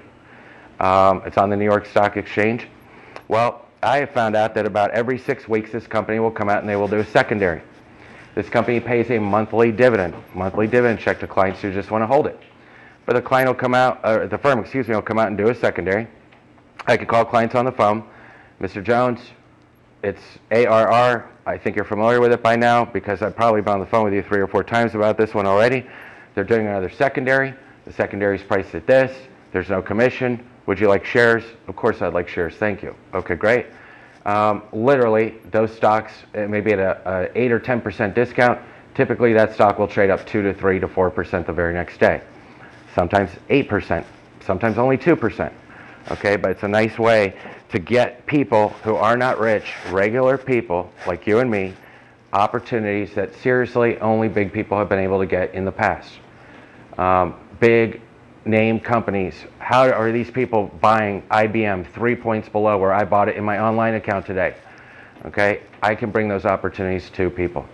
Um, it's on the New York Stock Exchange. Well, I have found out that about every six weeks this company will come out and they will do a secondary. This company pays a monthly dividend, monthly dividend check to clients who just want to hold it. But the client will come out, or the firm, excuse me, will come out and do a secondary. I can call clients on the phone. Mister Jones, it's A R R. I think you're familiar with it by now because I've probably been on the phone with you three or four times about this one already. They're doing another secondary. The secondary is priced at this. There's no commission. Would you like shares? Of course I'd like shares. Thank you. Okay, great. Um, literally, those stocks, it may be at a, a eight or ten percent discount. Typically, that stock will trade up two to three to four percent the very next day. Sometimes eight percent, sometimes only two percent. Okay, but it's a nice way to get people who are not rich, regular people like you and me, opportunities that seriously only big people have been able to get in the past. Um, big name companies, how are these people buying I B M three points below where I bought it in my online account today? Okay, I can bring those opportunities to people.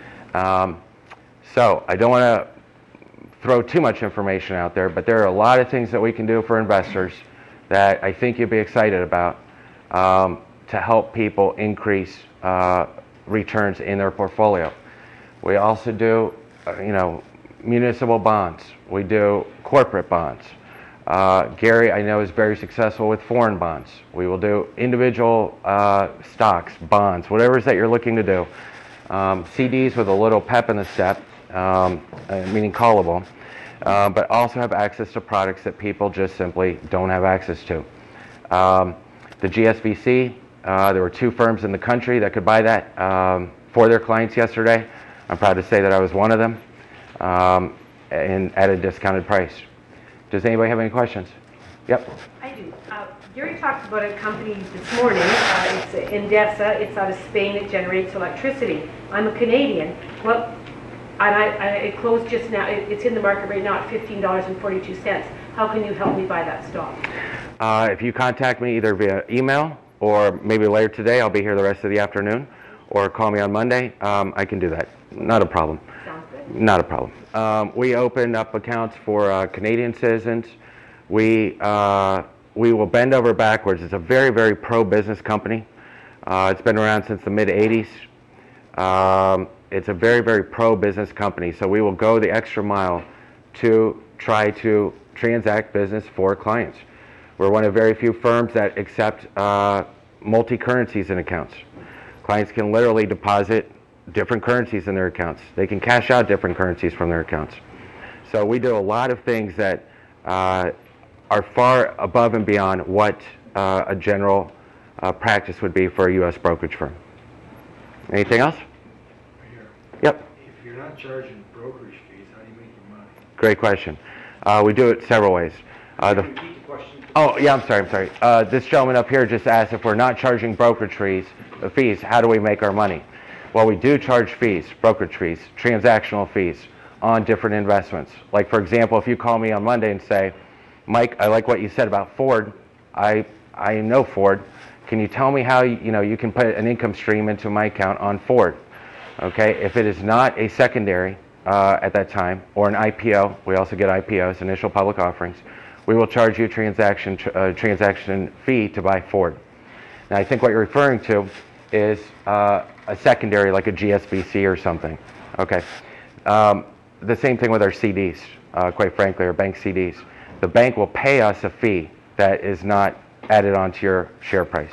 Um, so I don't want to throw too much information out there, but there are a lot of things that we can do for investors that I think you'd be excited about um, to help people increase uh, returns in their portfolio. We also do, uh, you know, municipal bonds. We do corporate bonds. Uh, Gary, I know, is very successful with foreign bonds. We will do individual uh, stocks, bonds, whatever it is that you're looking to do. Um, C Ds with a little pep in the step, um, uh, meaning callable, uh, but also have access to products that people just simply don't have access to. Um, the G S V C, uh, there were two firms in the country that could buy that um, for their clients yesterday. I'm proud to say that I was one of them, um, and at a discounted price. Does anybody have any questions? Yep. I do. Uh, Gary talked about a company this morning. Uh, it's Endesa. It's out of Spain. It generates electricity. I'm a Canadian. Well, and I, I, it closed just now. It, it's in the market right now at fifteen dollars and forty-two cents. How can you help me buy that stock? Uh, if you contact me either via email or maybe later today, I'll be here the rest of the afternoon, or call me on Monday, um, I can do that. Not a problem. Sounds good. Not a problem. Um, we open up accounts for uh, Canadian citizens. We, uh, we will bend over backwards. It's a very, very pro-business company. Uh, it's been around since the mid eighties. Um, it's a very, very pro-business company. So we will go the extra mile to try to transact business for clients. We're one of very few firms that accept uh, multi-currencies in accounts. Clients can literally deposit different currencies in their accounts. They can cash out different currencies from their accounts. So we do a lot of things that uh, are far above and beyond what uh, a general uh, practice would be for a U S brokerage firm. Anything else? Here. Yep. If you're not charging brokerage fees, how do you make your money? Great question. Uh, we do it several ways. Uh, the, Repeat the question. oh, yeah, I'm sorry, I'm sorry. Uh, this gentleman up here just asked if we're not charging brokerage fees, uh, fees, how do we make our money? Well, we do charge fees, brokerage fees, transactional fees on different investments. Like, for example, if you call me on Monday and say, Mike, I like what you said about Ford. I, I know Ford. Can you tell me how you know you can put an income stream into my account on Ford? Okay, if it is not a secondary uh, at that time or an I P O, we also get I P Os, initial public offerings. We will charge you a transaction uh, transaction fee to buy Ford. Now, I think what you're referring to is uh, a secondary, like a G S B C or something. Okay, um, the same thing with our C Ds. Uh, quite frankly, our bank C Ds. The bank will pay us a fee that is not added onto your share price.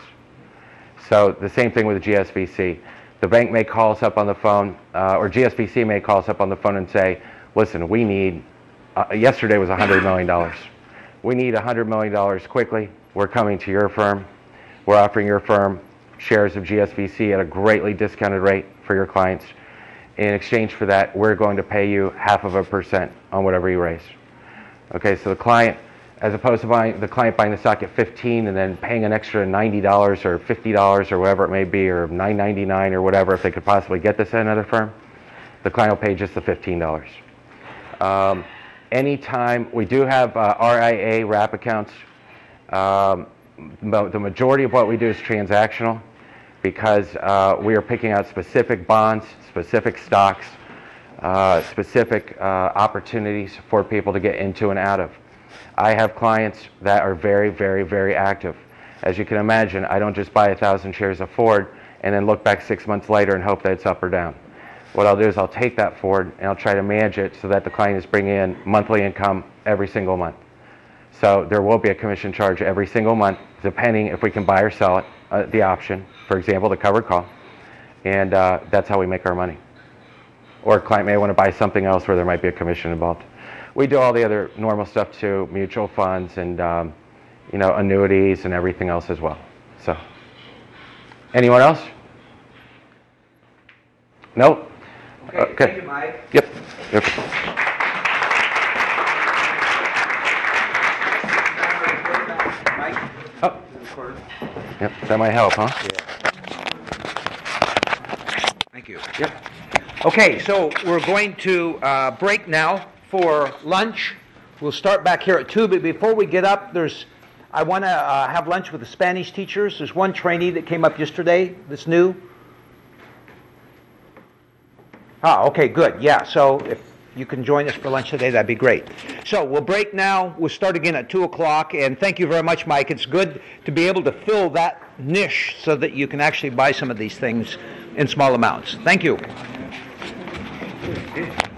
So the same thing with the G S B C. The bank may call us up on the phone, uh, or G S B C may call us up on the phone and say, listen, we need, uh, yesterday was one hundred million dollars. We need one hundred million dollars quickly. We're coming to your firm. We're offering your firm shares of G S B C at a greatly discounted rate for your clients. In exchange for that, we're going to pay you half of a percent on whatever you raise. Okay, so the client, as opposed to buying the client buying the stock at fifteen and then paying an extra ninety dollars or fifty dollars or whatever it may be, or nine ninety-nine or whatever, if they could possibly get this at another firm, the client will pay just the fifteen dollars. Um, anytime, we do have uh, R I A wrap accounts. Um, the majority of what we do is transactional because uh, we are picking out specific bonds, specific stocks, uh, specific uh, opportunities for people to get into and out of. I have clients that are very, very, very active. As you can imagine, I don't just buy a thousand shares of Ford and then look back six months later and hope that it's up or down. What I'll do is I'll take that Ford and I'll try to manage it so that the client is bringing in monthly income every single month. So there will be a commission charge every single month, depending if we can buy or sell it, uh, the option, for example, the covered call. And uh, that's how we make our money. Or a client may want to buy something else where there might be a commission involved. We do all the other normal stuff too, mutual funds and um, you know, annuities and everything else as well. So, anyone else? No? Okay, Okay. thank you, Mike. Yep. Yep. Mike? Oh. Yep, that might help, huh? Thank you. Yep. Okay, so we're going to uh, break now for lunch. We'll start back here at two, but before we get up, there's, I want to uh, have lunch with the Spanish teachers. There's one trainee that came up yesterday that's new. Ah, okay, good. Yeah, so if you can join us for lunch today, that'd be great. So we'll break now. We'll start again at two o'clock. And thank you very much, Mike. It's good to be able to fill that niche so that you can actually buy some of these things in small amounts. Thank you.